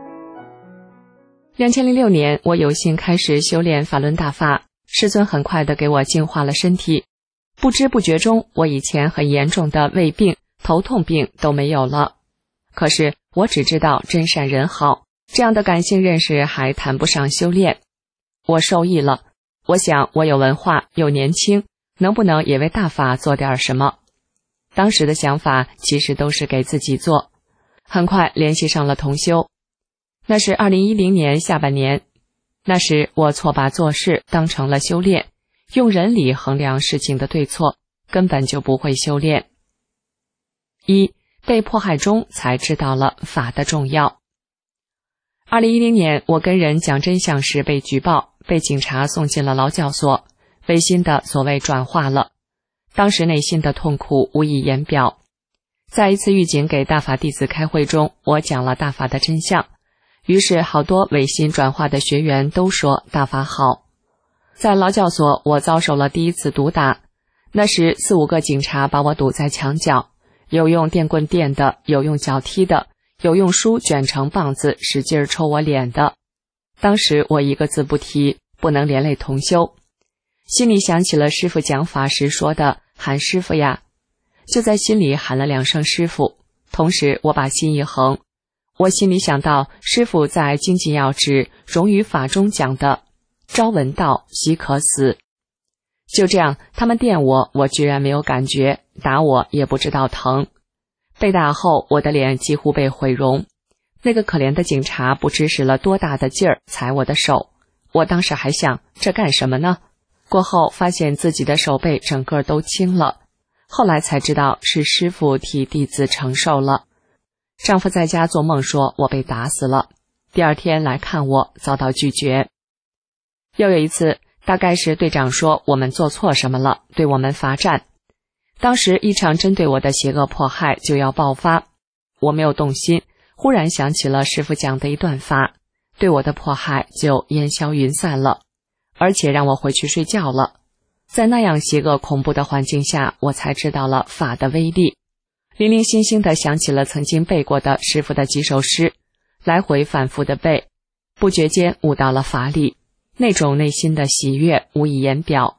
二零零六年，我有幸开始修炼法轮大法，师尊很快地给我净化了身体。不知不觉中，我以前很严重的胃病、头痛病都没有了。可是我只知道真善人好，这样的感性认识还谈不上修炼。我受益了。我想我有文化又年轻，能不能也为大法做点什么？当时的想法其实都是给自己做。很快联系上了同修，那是二零一零年下半年。那时我错把做事当成了修炼，用人理衡量事情的对错，根本就不会修炼。一，被迫害中才知道了法的重要。二零一零年，我跟人讲真相时被举报，被警察送进了劳教所，违心的所谓转化了。当时内心的痛苦无以言表。在一次狱警给大法弟子开会中，我讲了大法的真相，于是好多违心转化的学员都说大法好。在劳教所，我遭受了第一次毒打，那时四五个警察把我堵在墙角，有用电棍电的，有用脚踢的，有用书卷成棒子使劲抽我脸的。当时我一个字不提，不能连累同修，心里想起了师父讲法时说的喊师父呀，就在心里喊了两声师父。同时我把心一横，我心里想到师父在精进要旨荣于法中讲的朝闻道夕可死。就这样，他们电我，我居然没有感觉，打我也不知道疼。被打后，我的脸几乎被毁容。那个可怜的警察不知使了多大的劲儿踩我的手，我当时还想这干什么呢？过后发现自己的手背整个都青了，后来才知道是师父替弟子承受了。丈夫在家做梦说我被打死了，第二天来看我，遭到拒绝。又有一次，大概是队长说我们做错什么了，对我们罚站。当时一场针对我的邪恶迫害就要爆发，我没有动心，忽然想起了师父讲的一段法，对我的迫害就烟消云散了，而且让我回去睡觉了。在那样邪恶恐怖的环境下，我才知道了法的威力。零零星星地想起了曾经背过的师父的几首诗，来回反复地背，不觉间悟到了法理，那种内心的喜悦无以言表。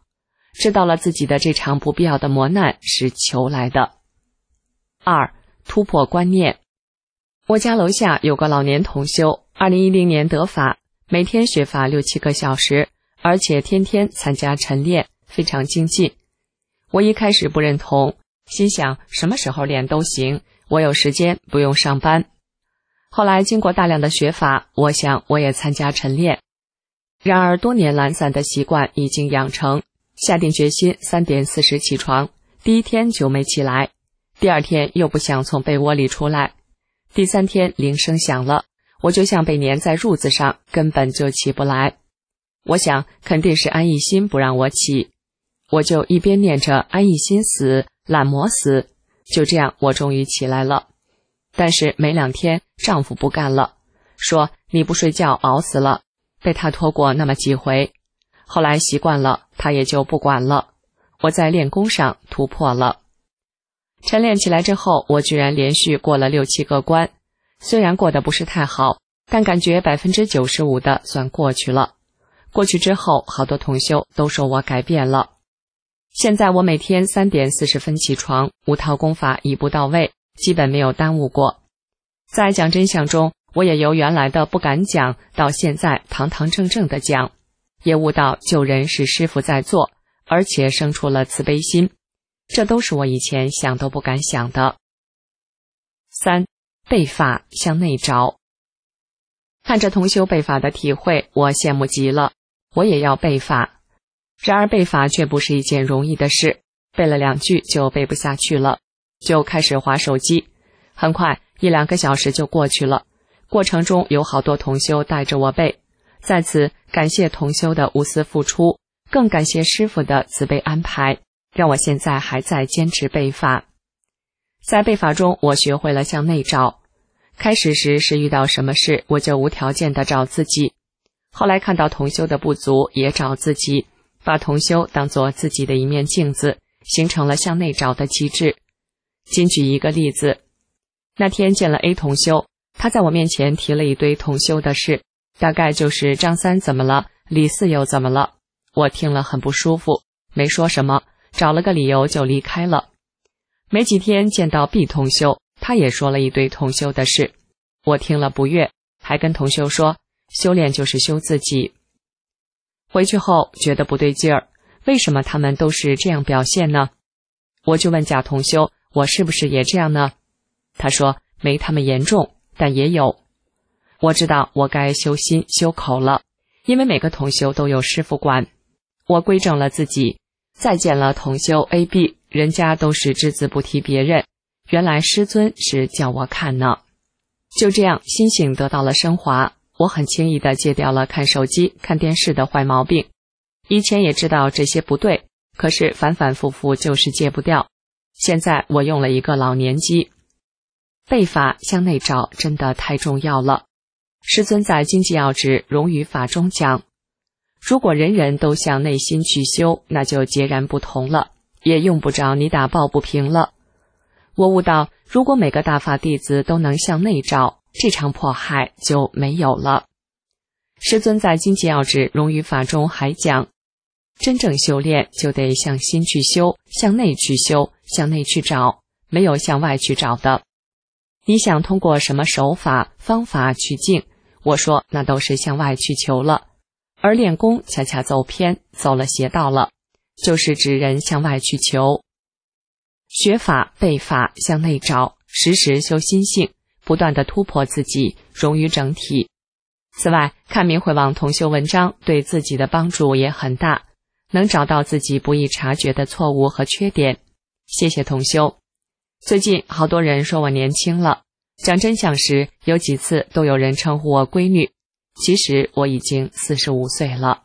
知道了自己的这场不必要的磨难是求来的。二、突破观念。我家楼下有个老年同修，二零一零年得法，每天学法六七个小时，而且天天参加晨练，非常精进。我一开始不认同，心想什么时候练都行，我有时间，不用上班。后来经过大量的学法，我想我也参加晨练。然而多年懒散的习惯已经养成，下定决心三点四十起床，第一天就没起来，第二天又不想从被窝里出来，第三天铃声响了，我就像被粘在褥子上，根本就起不来。我想肯定是安逸心不让我起，我就一边念着安逸心死，懒魔死，就这样我终于起来了。但是没两天丈夫不干了，说你不睡觉熬死了，被他拖过那么几回，后来习惯了，他也就不管了。我在练功上突破了。晨练起来之后，我居然连续过了六七个关，虽然过得不是太好，但感觉百分之九十五的算过去了。过去之后，好多同修都说我改变了。现在我每天三点四十分起床，五套功法一步到位，基本没有耽误过。在讲真相中，我也由原来的不敢讲，到现在堂堂正正的讲，也悟到救人是师父在做，而且生出了慈悲心，这都是我以前想都不敢想的。三、背法向内找。看着同修背法的体会，我羡慕极了，我也要背法。然而背法却不是一件容易的事，背了两句就背不下去了，就开始滑手机，很快一两个小时就过去了。过程中有好多同修带着我背，在此感谢同修的无私付出，更感谢师父的慈悲安排，让我现在还在坚持背法。在背法中，我学会了向内找。开始时是遇到什么事，我就无条件的找自己，后来看到同修的不足，也找自己，把同修当作自己的一面镜子，形成了向内找的机制。仅举一个例子，那天见了 A 同修，他在我面前提了一堆同修的事，大概就是张三怎么了，李四又怎么了。我听了很不舒服，没说什么，找了个理由就离开了。没几天见到 B 同修，他也说了一堆同修的事，我听了不悦，还跟同修说，修炼就是修自己。回去后觉得不对劲儿，为什么他们都是这样表现呢？我就问甲同修，我是不是也这样呢？他说没他们严重，但也有。我知道我该修心修口了，因为每个同修都有师父管。我规正了自己，再见了同修 A、B， 人家都是只字不提别人，原来师尊是叫我看呢。就这样心性得到了升华，我很轻易地戒掉了看手机看电视的坏毛病。以前也知道这些不对，可是反反复复就是戒不掉。现在我用了一个老年机。背法向内找真的太重要了。师尊在经济要旨荣誉法中讲，如果人人都向内心去修，那就截然不同了，也用不着你打抱不平了。我悟到，如果每个大法弟子都能向内找，这场迫害就没有了。师尊在经济要旨荣誉法中还讲，真正修炼就得向心去修，向内去修，向内去找，没有向外去找的。你想通过什么手法方法去静，我说那都是向外去求了，而练功恰恰走偏，走了邪道了，就是指人向外去求。学法背法向内找，时时修心性，不断地突破自己，融于整体。此外，看明慧网同修文章对自己的帮助也很大，能找到自己不易察觉的错误和缺点。谢谢同修。最近好多人说我年轻了，讲真相时有几次都有人称呼我闺女，其实我已经四十五岁了。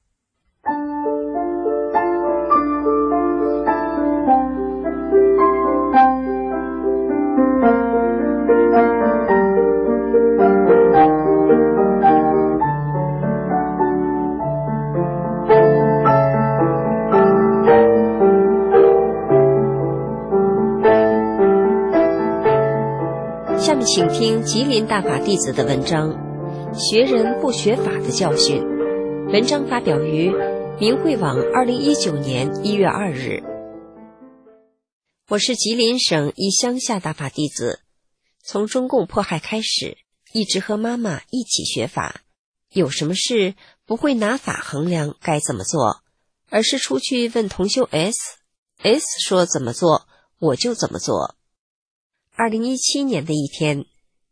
下面请听吉林大法弟子的文章《学人不学法的教训》。文章发表于明慧网二零一九年一月二日。我是吉林省一乡下大法弟子，从中共迫害开始，一直和妈妈一起学法，有什么事不会拿法衡量该怎么做，而是出去问同修 S，S 说怎么做我就怎么做。二零一七年的一天，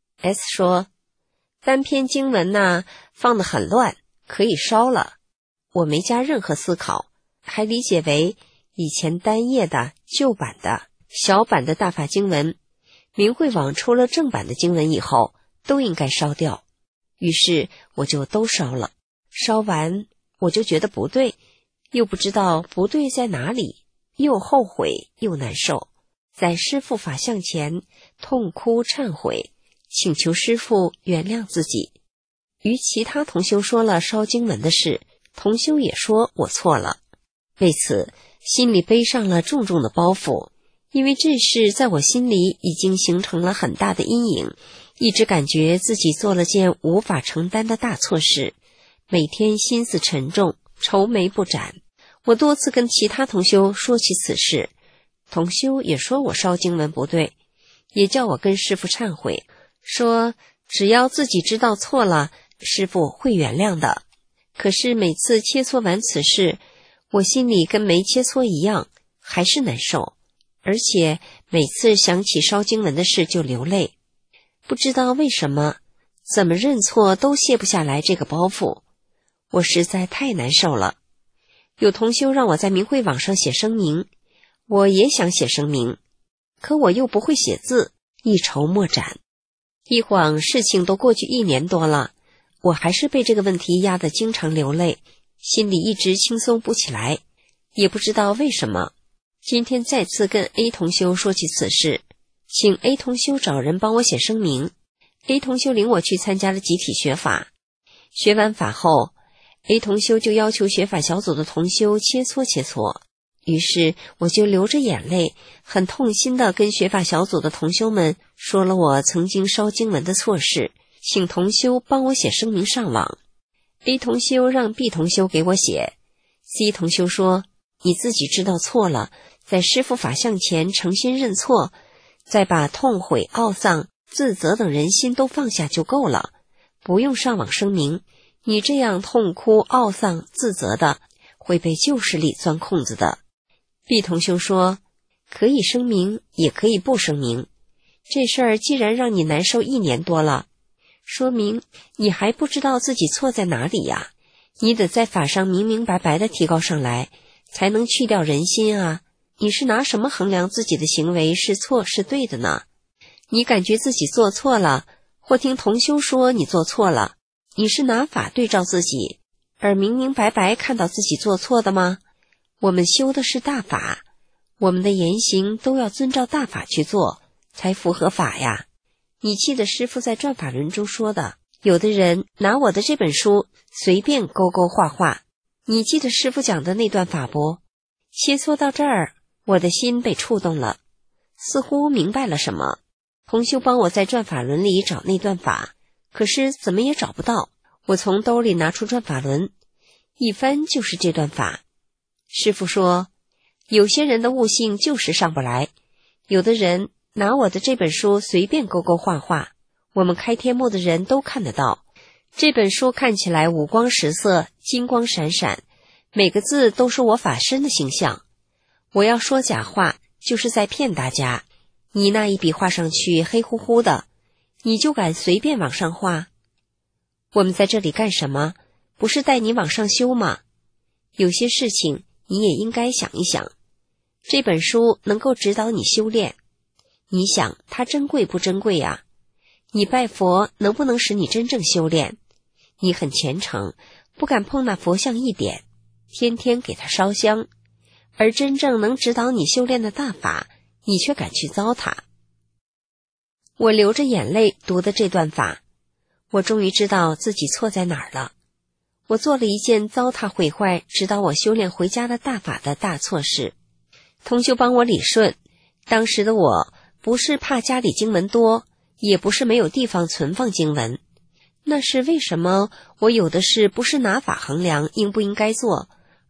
S 说单篇经文呐放得很乱，可以烧了。我没加任何思考，还理解为以前单页的旧版的小版的大法经文，明慧网出了正版的经文以后都应该烧掉，于是我就都烧了。烧完我就觉得不对，又不知道不对在哪里，又后悔又难受，在师父法像前痛哭忏悔，请求师父原谅自己。与其他同修说了烧经文的事，同修也说我错了，为此心里背上了重重的包袱，因为这事在我心里已经形成了很大的阴影，一直感觉自己做了件无法承担的大错事，每天心思沉重，愁眉不展。我多次跟其他同修说起此事，同修也说我烧经文不对，也叫我跟师父忏悔，说只要自己知道错了，师父会原谅的。可是每次切磋完此事，我心里跟没切磋一样，还是难受，而且每次想起烧经文的事就流泪。不知道为什么，怎么认错都卸不下来这个包袱，我实在太难受了。有同修让我在明慧网上写声明，我也想写声明，可我又不会写字，一筹莫展。一晃事情都过去一年多了，我还是被这个问题压得经常流泪，心里一直轻松不起来，也不知道为什么。今天再次跟 A 同修说起此事，请 A 同修找人帮我写声明。 A 同修领我去参加了集体学法，学完法后 A 同修就要求学法小组的同修切磋切磋，于是我就流着眼泪，很痛心地跟学法小组的同修们说了我曾经烧经文的错事，请同修帮我写声明上网。 A 同修让 B 同修给我写， C 同修说你自己知道错了，在师父法像前诚心认错，再把痛悔、懊丧、自责等人心都放下就够了，不用上网声明，你这样痛哭、懊丧、自责的，会被旧势力钻空子的。 B 同修说可以声明也可以不声明，这事儿既然让你难受一年多了，说明你还不知道自己错在哪里呀，你得在法上明明白白的提高上来，才能去掉人心啊。你是拿什么衡量自己的行为是错是对的呢？你感觉自己做错了，或听同修说你做错了，你是拿法对照自己，而明明白白看到自己做错的吗？我们修的是大法，我们的言行都要遵照大法去做，才符合法呀。你记得师父在转法轮中说的，有的人拿我的这本书随便勾勾画画，你记得师父讲的那段法不？切磋到这儿，我的心被触动了，似乎明白了什么。同修帮我在转法轮里找那段法，可是怎么也找不到。我从兜里拿出转法轮，一翻就是这段法。师父说，有些人的悟性就是上不来，有的人拿我的这本书随便勾勾画画，我们开天目的人都看得到。这本书看起来五光十色，金光闪闪，每个字都是我法身的形象。我要说假话，就是在骗大家。你那一笔画上去黑乎乎的，你就敢随便往上画？我们在这里干什么？不是带你往上修吗？有些事情你也应该想一想。这本书能够指导你修炼，你想它珍贵不珍贵呀？你拜佛能不能使你真正修炼？你很虔诚，不敢碰那佛像一点，天天给它烧香，而真正能指导你修炼的大法，你却敢去糟蹋。我流着眼泪读的这段法，我终于知道自己错在哪儿了。我做了一件糟蹋毁坏指导我修炼回家的大法的大错事。同修帮我理顺，当时的我不是怕家里经文多，也不是没有地方存放经文，那是为什么我有的事不是拿法衡量应不应该做，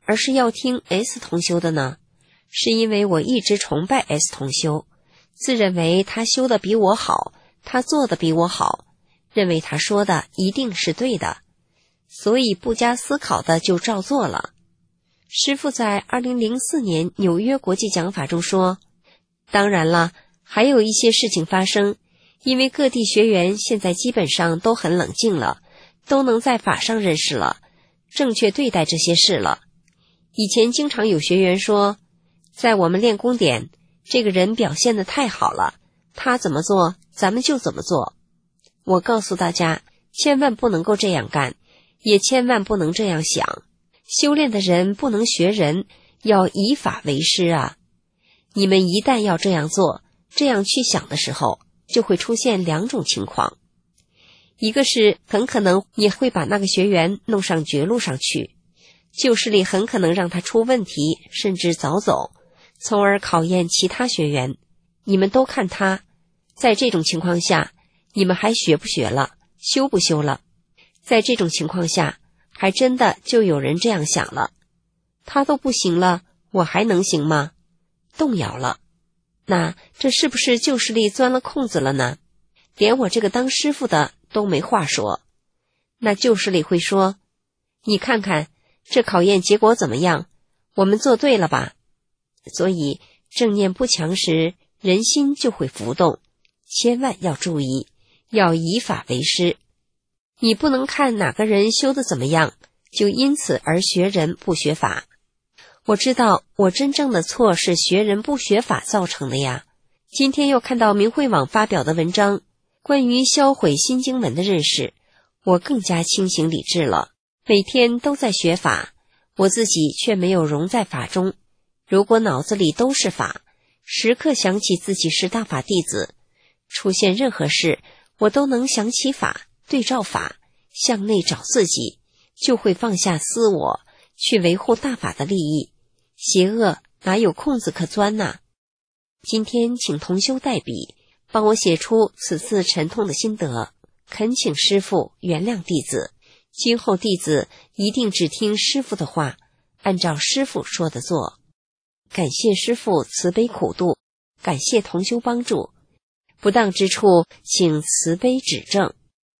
而是要听 S 同修的呢？是因为我一直崇拜 S 同修，自认为他修的比我好，他做的比我好，认为他说的一定是对的，所以不加思考的就照做了。师父在二零零四年纽约国际讲法中说，当然了，还有一些事情发生，因为各地学员现在基本上都很冷静了，都能在法上认识了，正确对待这些事了。以前经常有学员说，在我们练功点，这个人表现得太好了，他怎么做，咱们就怎么做。我告诉大家，千万不能够这样干，也千万不能这样想。修炼的人不能学人，要以法为师啊！你们一旦要这样做，这样去想的时候，就会出现两种情况。一个是很可能你会把那个学员弄上绝路上去，旧势力很可能让他出问题，甚至早走，从而考验其他学员。你们都看他，在这种情况下，你们还学不学了，修不修了？在这种情况下，还真的就有人这样想了，他都不行了，我还能行吗？动摇了。那这是不是旧势力钻了空子了呢？连我这个当师傅的都没话说。那旧势力会说，你看看这考验结果怎么样，我们做对了吧？所以正念不强时，人心就会浮动，千万要注意，要以法为师。你不能看哪个人修得怎么样，就因此而学人不学法。我知道我真正的错是学人不学法造成的呀。今天又看到明慧网发表的文章，关于销毁新经文的认识，我更加清醒理智了。每天都在学法，我自己却没有融在法中。如果脑子里都是法，时刻想起自己是大法弟子，出现任何事，我都能想起法，对照法，向内找自己，就会放下私我，去维护大法的利益。邪恶哪有空子可钻呢？今天请同修代笔，帮我写出此次沉痛的心得，恳请师父原谅弟子，今后弟子一定只听师父的话，按照师父说的做。感谢师父慈悲苦度，感谢同修帮助，不当之处请慈悲指正。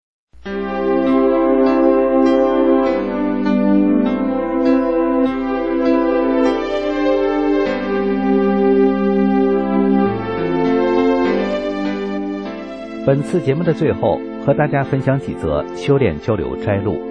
本次节目的最后，和大家分享几则修炼交流摘录。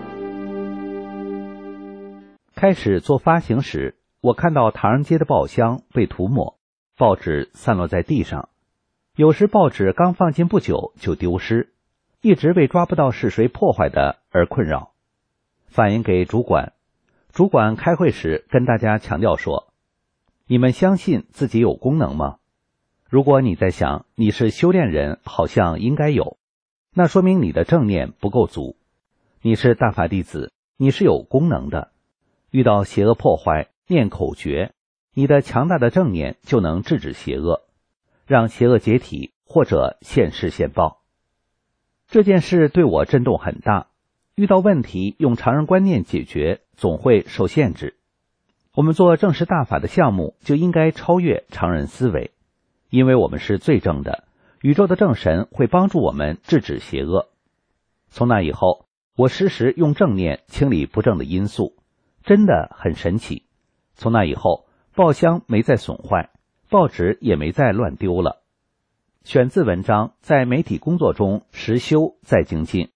开始做发行时，我看到唐人街的报箱被涂抹，报纸散落在地上，有时报纸刚放进不久就丢失，一直为抓不到是谁破坏的而困扰。反映给主管，主管开会时跟大家强调说，你们相信自己有功能吗？如果你在想你是修炼人，好像应该有，那说明你的正念不够足。你是大法弟子，你是有功能的，遇到邪恶破坏，念口诀，你的强大的正念就能制止邪恶，让邪恶解体或者现世现报。这件事对我震动很大，遇到问题用常人观念解决总会受限制。我们做正式大法的项目就应该超越常人思维，因为我们是最正的，宇宙的正神会帮助我们制止邪恶。从那以后，我时时用正念清理不正的因素，真的很神奇。从那以后，报箱没再损坏，报纸也没再乱丢了。选自文章，在媒体工作中实修再精进。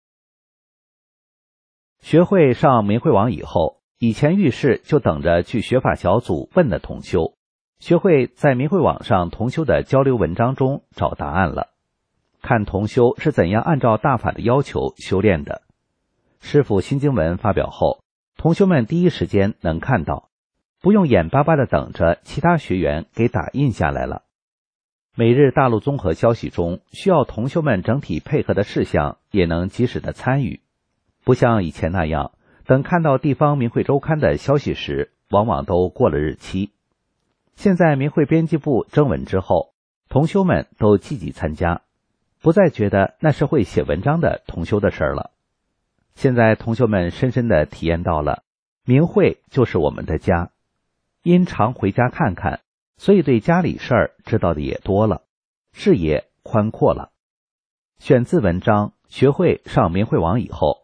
学会上明慧网以后，以前遇事就等着去学法小组问的同修，学会在明慧网上同修的交流文章中找答案了，看同修是怎样按照大法的要求修炼的。师父新经文发表后，同修们第一时间能看到，不用眼巴巴地等着其他学员给打印下来了。每日大陆综合消息中需要同修们整体配合的事项也能及时的参与，不像以前那样，等看到地方明慧周刊的消息时，往往都过了日期。现在明慧编辑部征文之后，同修们都积极参加，不再觉得那是会写文章的同修的事儿了。现在同修们深深地体验到了， 明慧就是我们的家，因常回家看看，所以对家里事儿知道的也多了，视野宽阔了。选自文章，学会上明慧网以后。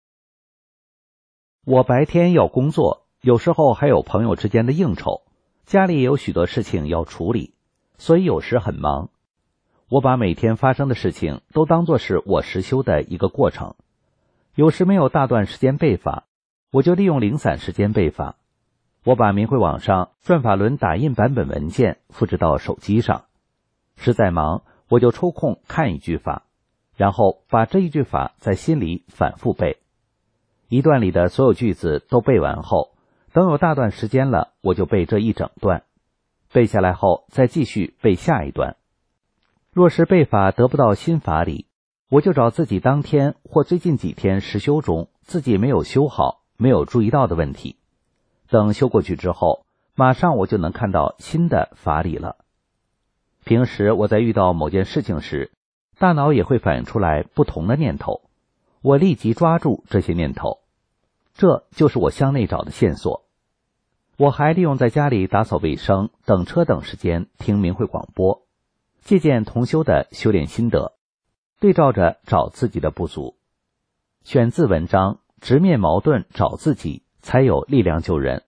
我白天要工作，有时候还有朋友之间的应酬，家里也有许多事情要处理，所以有时很忙。我把每天发生的事情都当作是我实修的一个过程。有时没有大段时间背法，我就利用零散时间背法。我把明慧网上转法轮打印版本文件复制到手机上，实在忙我就抽空看一句法，然后把这一句法在心里反复背。一段里的所有句子都背完后，等有大段时间了，我就背这一整段，背下来后再继续背下一段。若是背法得不到心法理，我就找自己当天或最近几天实修中自己没有修好、没有注意到的问题。等修过去之后，马上我就能看到新的法理了。平时我在遇到某件事情时，大脑也会反映出来不同的念头，我立即抓住这些念头，这就是我向内找的线索。我还利用在家里打扫卫生、等车等时间听明慧广播，借鉴同修的修炼心得，对照着找自己的不足。选自文章，直面矛盾找自己，才有力量救人。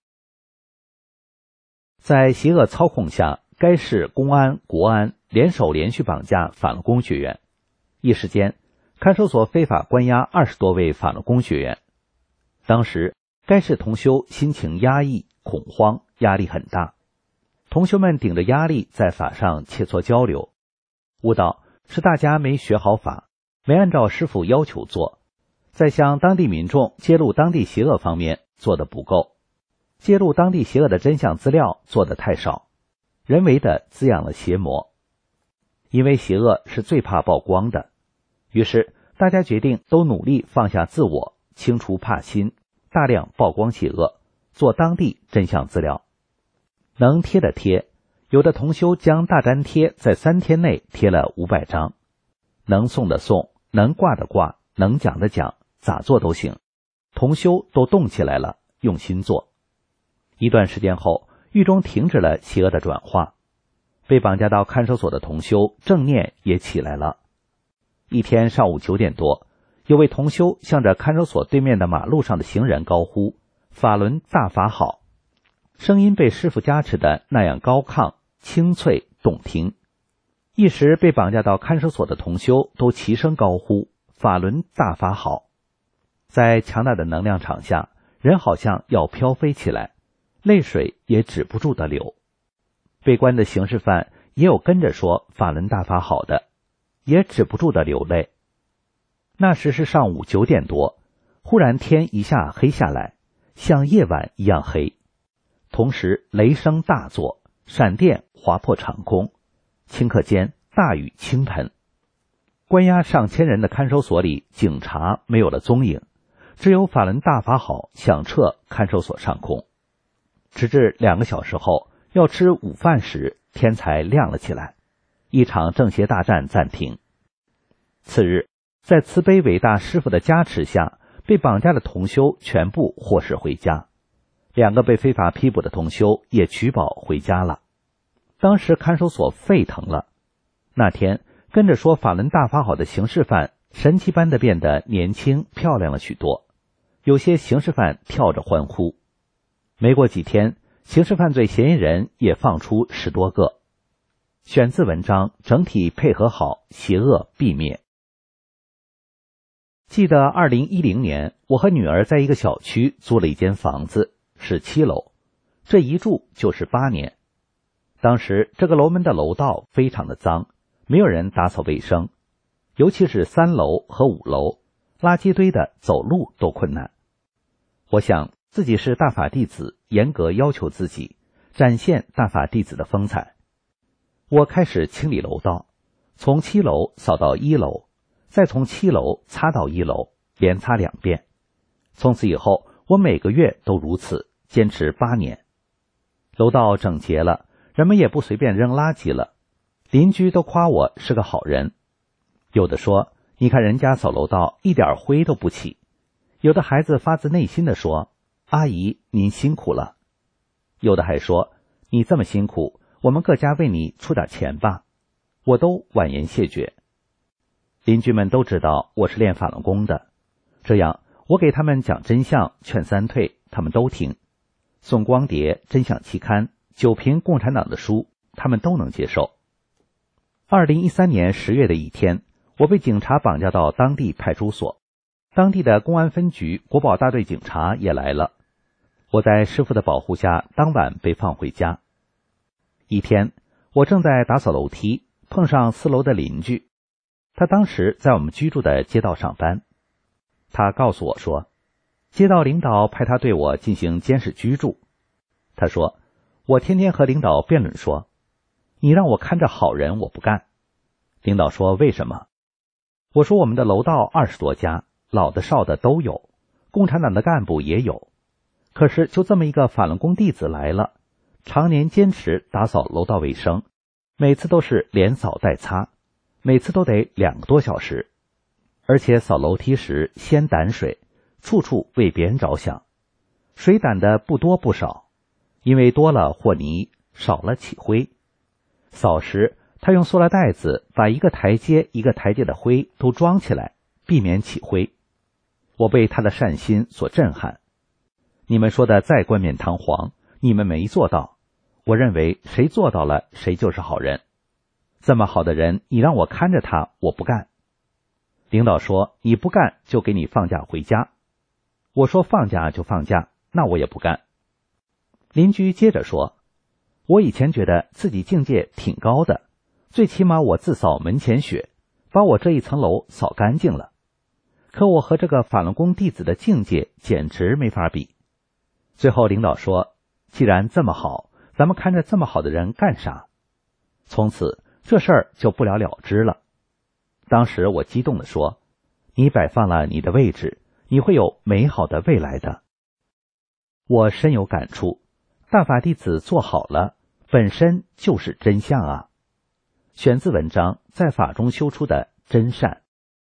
在邪恶操控下，该市公安、国安联手连续绑架法轮功学员，一时间看守所非法关押二十多位法轮功学员。当时该市同修心情压抑、恐慌，压力很大。同修们顶着压力在法上切磋交流，悟到是大家没学好法，没按照师父要求做，在向当地民众揭露当地邪恶方面做得不够，揭露当地邪恶的真相资料做得太少，人为的滋养了邪魔。因为邪恶是最怕曝光的，于是大家决定都努力放下自我，清除怕心，大量曝光邪恶，做当地真相资料。能贴的贴，有的同修将大粘贴在三天内贴了五百张，能送的送，能挂的挂，能讲的讲，咋做都行。同修都动起来了，用心做。一段时间后，狱中停止了邪恶的转化，被绑架到看守所的同修正念也起来了。一天上午九点多，有位同修向着看守所对面的马路上的行人高呼：法轮大法好！声音被师父加持的那样高亢、清脆、动听。一时被绑架到看守所的同修都齐声高呼：法轮大法好！在强大的能量场下，人好像要飘飞起来，泪水也止不住的流。被关的刑事犯也有跟着说法轮大法好的，也止不住的流泪。那时是上午九点多，忽然天一下黑下来，像夜晚一样黑，同时雷声大作，闪电划破长空，顷刻间大雨倾盆。关押上千人的看守所里，警察没有了踪影，只有法轮大法好响彻看守所上空。直至两个小时后，要吃午饭时，天才亮了起来，一场正邪大战暂停。次日，在慈悲伟大师父的加持下，被绑架的同修全部获释回家，两个被非法批捕的同修也取保回家了。当时看守所沸腾了。那天跟着说法轮大法好的刑事犯神奇般的变得年轻漂亮了许多，有些刑事犯跳着欢呼。没过几天，刑事犯罪嫌疑人也放出十多个。选自文章，整体配合好，邪恶必灭。记得二零一零年，我和女儿在一个小区租了一间房子，是七楼，这一住就是八年。当时这个楼门的楼道非常的脏，没有人打扫卫生，尤其是三楼和五楼，垃圾堆的走路都困难。我想自己是大法弟子，严格要求自己，展现大法弟子的风采。我开始清理楼道，从七楼扫到一楼，再从七楼擦到一楼，连擦两遍。从此以后，我每个月都如此，坚持八年。楼道整洁了，人们也不随便扔垃圾了，邻居都夸我是个好人。有的说，你看人家扫楼道一点灰都不起。有的孩子发自内心的说， 阿姨您辛苦了。有的还说，你这么辛苦，我们各家为你出点钱吧。我都婉言谢绝。邻居们都知道我是练法轮功的，这样我给他们讲真相劝三退，他们都听。送光碟、真相期刊、九评共产党的书，他们都能接受。二零一三年十月的一天，我被警察绑架到当地派出所，当地的公安分局国保大队警察也来了。我在师傅的保护下，当晚被放回家。一天，我正在打扫楼梯，碰上四楼的邻居，他当时在我们居住的街道上班。他告诉我说，街道领导派他对我进行监视居住。他说，我天天和领导辩论说，你让我看着好人我不干。领导说为什么？我说我们的楼道二十多家，老的少的都有，共产党的干部也有，可是就这么一个法轮功弟子来了，常年坚持打扫楼道卫生，每次都是连扫带擦，每次都得两个多小时，而且扫楼梯时先掸水，处处为别人着想，水掸的不多不少，因为多了和泥，少了起灰。扫时他用塑料袋子把一个台阶一个台阶的灰都装起来，避免起灰。我被他的善心所震撼。你们说的再冠冕堂皇，你们没做到，我认为谁做到了谁就是好人。这么好的人，你让我看着他，我不干。领导说你不干就给你放假回家。我说放假就放假，那我也不干。邻居接着说，我以前觉得自己境界挺高的，最起码我自扫门前雪，把我这一层楼扫干净了。可我和这个法轮功弟子的境界简直没法比。最后领导说，既然这么好，咱们看着这么好的人干啥？从此这事儿就不了了之了。当时我激动地说，你摆放了你的位置，你会有美好的未来的。我深有感触，大法弟子做好了，本身就是真相啊。选自文章在法中修出的真善。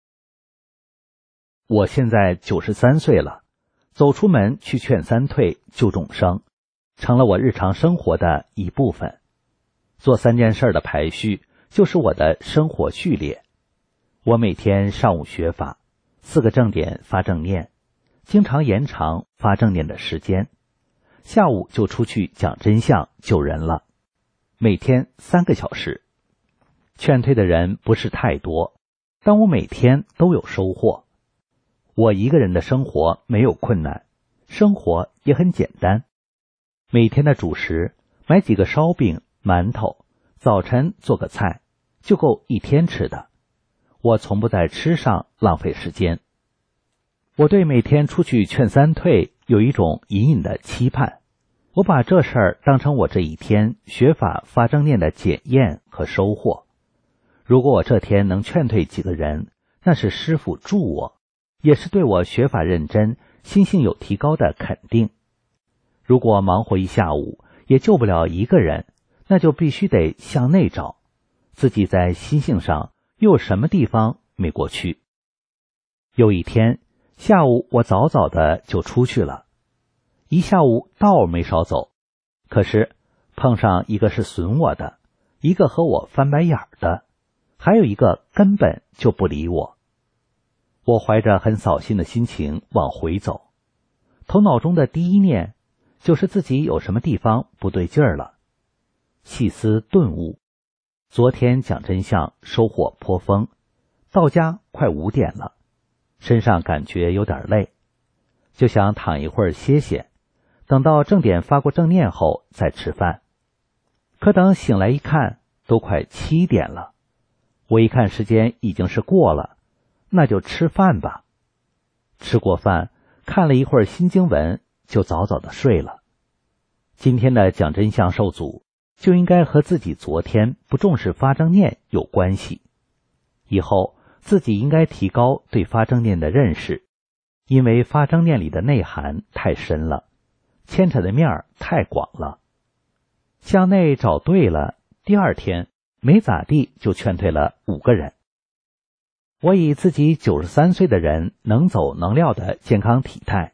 我现在九十三岁了，走出门去劝三退救众生，成了我日常生活的一部分。做三件事的排序就是我的生活序列。我每天上午学法，四个正点发正念，经常延长发正念的时间，下午就出去讲真相救人了，每天三个小时。劝退的人不是太多，但我每天都有收获。我一个人的生活没有困难，生活也很简单。每天的主食买几个烧饼、馒头，早晨做个菜，就够一天吃的。我从不在吃上浪费时间。我对每天出去劝三退有一种隐隐的期盼，我把这事儿当成我这一天学法发正念的检验和收获。如果我这天能劝退几个人，那是师父助我，也是对我学法认真、心性有提高的肯定。如果忙活一下午也救不了一个人，那就必须得向内找，自己在心性上又有什么地方没过去。有一天下午我早早的就出去了，一下午道没少走，可是碰上一个是损我的，一个和我翻白眼的，还有一个根本就不理我。我怀着很扫兴的心情往回走，头脑中的第一念就是自己有什么地方不对劲儿了。细思顿悟，昨天讲真相收获颇丰，到家快五点了，身上感觉有点累，就想躺一会儿歇歇，等到正点发过正念后再吃饭。可等醒来一看，都快七点了。我一看时间已经是过了，那就吃饭吧。吃过饭，看了一会儿新经文，就早早的睡了。今天的讲真相受阻，就应该和自己昨天不重视发正念有关系。以后自己应该提高对发正念的认识，因为发正念里的内涵太深了，牵扯的面儿太广了。向内找对了，第二天没咋地就劝退了五个人。我以自己九十三岁的人能走能撂的健康体态，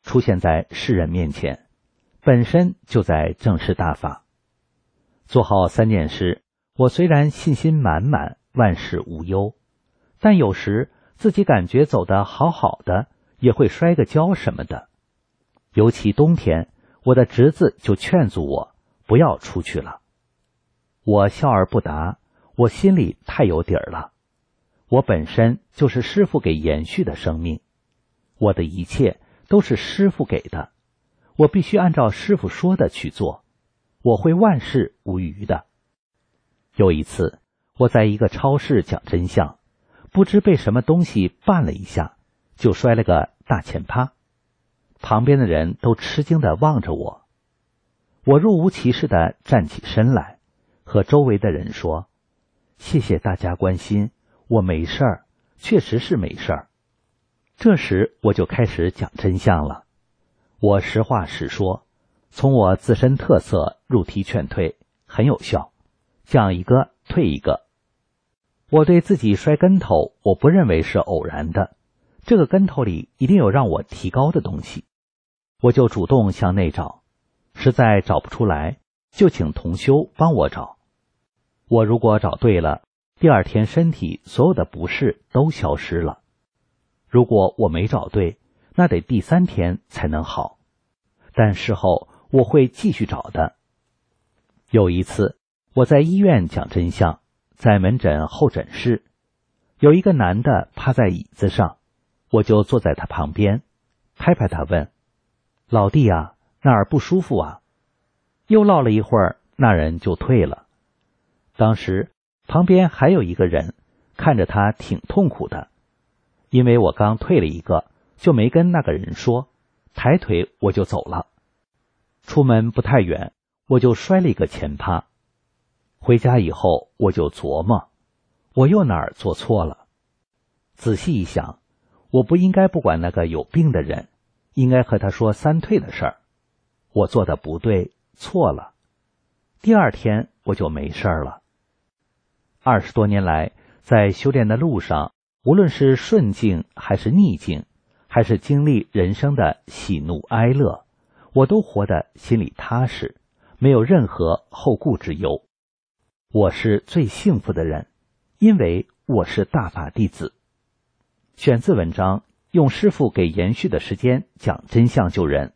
出现在世人面前，本身就在正视大法。做好三件事，我虽然信心满满，万事无忧，但有时自己感觉走得好好的，也会摔个跤什么的。尤其冬天，我的侄子就劝阻我不要出去了。我笑而不答，我心里太有底儿了。我本身就是师父给延续的生命，我的一切都是师父给的，我必须按照师父说的去做，我会万事无虞的。有一次，我在一个超市讲真相，不知被什么东西绊了一下，就摔了个大前趴。旁边的人都吃惊地望着我，我若无其事地站起身来，和周围的人说：谢谢大家关心，我没事儿，确实是没事儿。这时我就开始讲真相了，我实话实说，从我自身特色入题劝退，很有效，讲一个退一个。我对自己摔跟头，我不认为是偶然的，这个跟头里一定有让我提高的东西，我就主动向内找，实在找不出来，就请同修帮我找。我如果找对了，第二天身体所有的不适都消失了。如果我没找对，那得第三天才能好。但事后我会继续找的。有一次，我在医院讲真相，在门诊候诊室，有一个男的趴在椅子上，我就坐在他旁边，拍拍他问：老弟啊，哪儿不舒服啊？又唠了一会儿，那人就退了。当时旁边还有一个人，看着他挺痛苦的，因为我刚退了一个，就没跟那个人说，抬腿我就走了。出门不太远，我就摔了一个前趴。回家以后我就琢磨，我又哪儿做错了？仔细一想，我不应该不管那个有病的人，应该和他说三退的事儿。我做的不对，错了。第二天我就没事了。二十多年来，在修炼的路上，无论是顺境还是逆境，还是经历人生的喜怒哀乐，我都活得心里踏实，没有任何后顾之忧。我是最幸福的人，因为我是大法弟子。选自文章，用师父给延续的时间讲真相救人。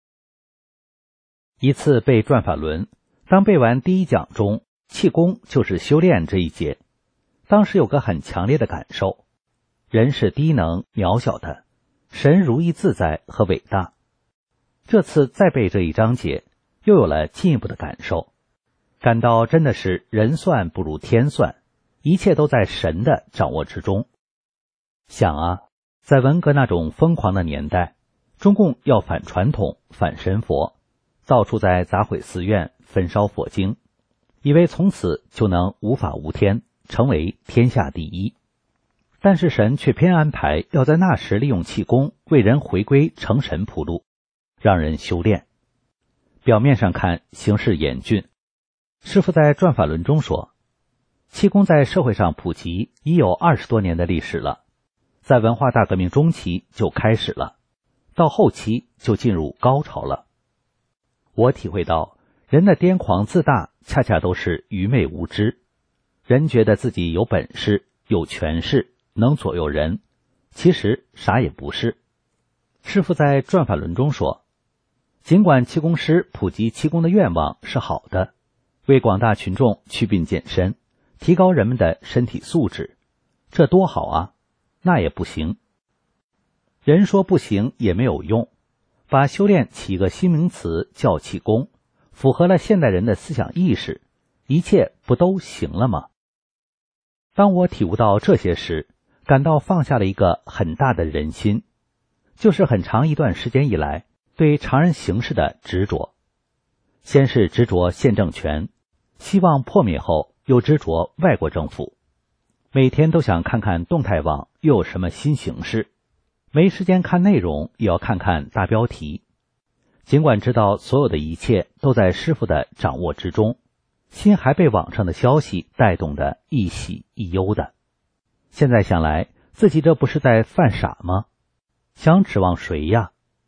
一次背转法轮，当背完第一讲中气功就是修炼这一节，当时有个很强烈的感受，人是低能渺小的，神如意自在和伟大。这次再背这一章节，又有了进一步的感受，感到真的是人算不如天算，一切都在神的掌握之中。想啊，在文革那种疯狂的年代，中共要反传统反神佛，到处在砸毁寺院焚烧佛经，以为从此就能无法无天，成为天下第一。但是神却偏安排要在那时利用气功为人回归成神铺路，让人修炼。表面上看形势严峻，师父在转法轮中说，气功在社会上普及已有二十多年的历史了，在文化大革命中期就开始了，到后期就进入高潮了。我体会到，人的癫狂自大恰恰都是愚昧无知。人觉得自己有本事有权势能左右人，其实啥也不是。师父在转法轮中说，尽管气功师普及气功的愿望是好的，为广大群众祛病健身，提高人们的身体素质，这多好啊，那也不行。人说不行也没有用，把修炼起一个新名词叫气功，符合了现代人的思想意识，一切不都行了吗？当我体悟到这些时，感到放下了一个很大的人心，就是很长一段时间以来对常人形式的执着。先是执着现政权，希望破灭后又执着外国政府，每天都想看看动态网又有什么新形式，没时间看内容也要看看大标题。尽管知道所有的一切都在师父的掌握之中，心还被网上的消息带动的一喜一忧的。现在想来，自己这不是在犯傻吗？想指望谁呀？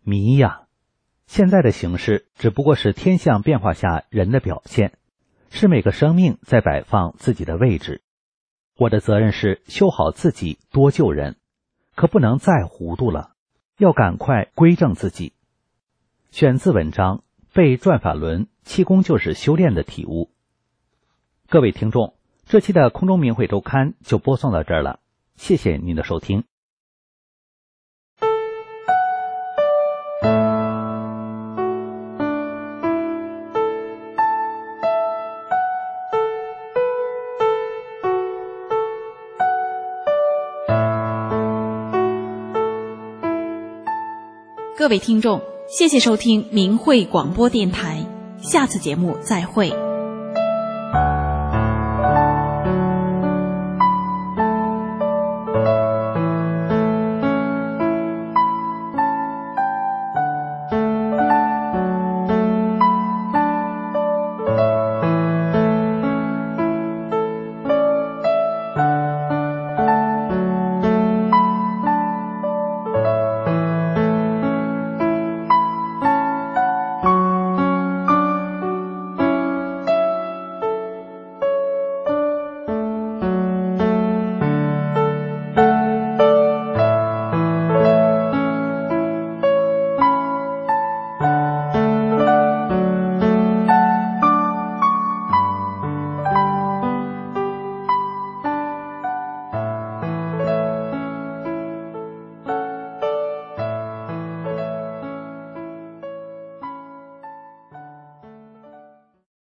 迷呀！现在的形势只不过是天象变化下人的表现，是每个生命在摆放自己的位置。我的责任是修好自己，多救人，可不能再糊涂了，要赶快归正自己。选自文章《背转法轮，气功就是修炼的体悟》。各位听众，这期的空中明慧周刊就播送到这儿了，谢谢您的收听。 各位听众，谢谢收听明慧广播电台，下次节目再会。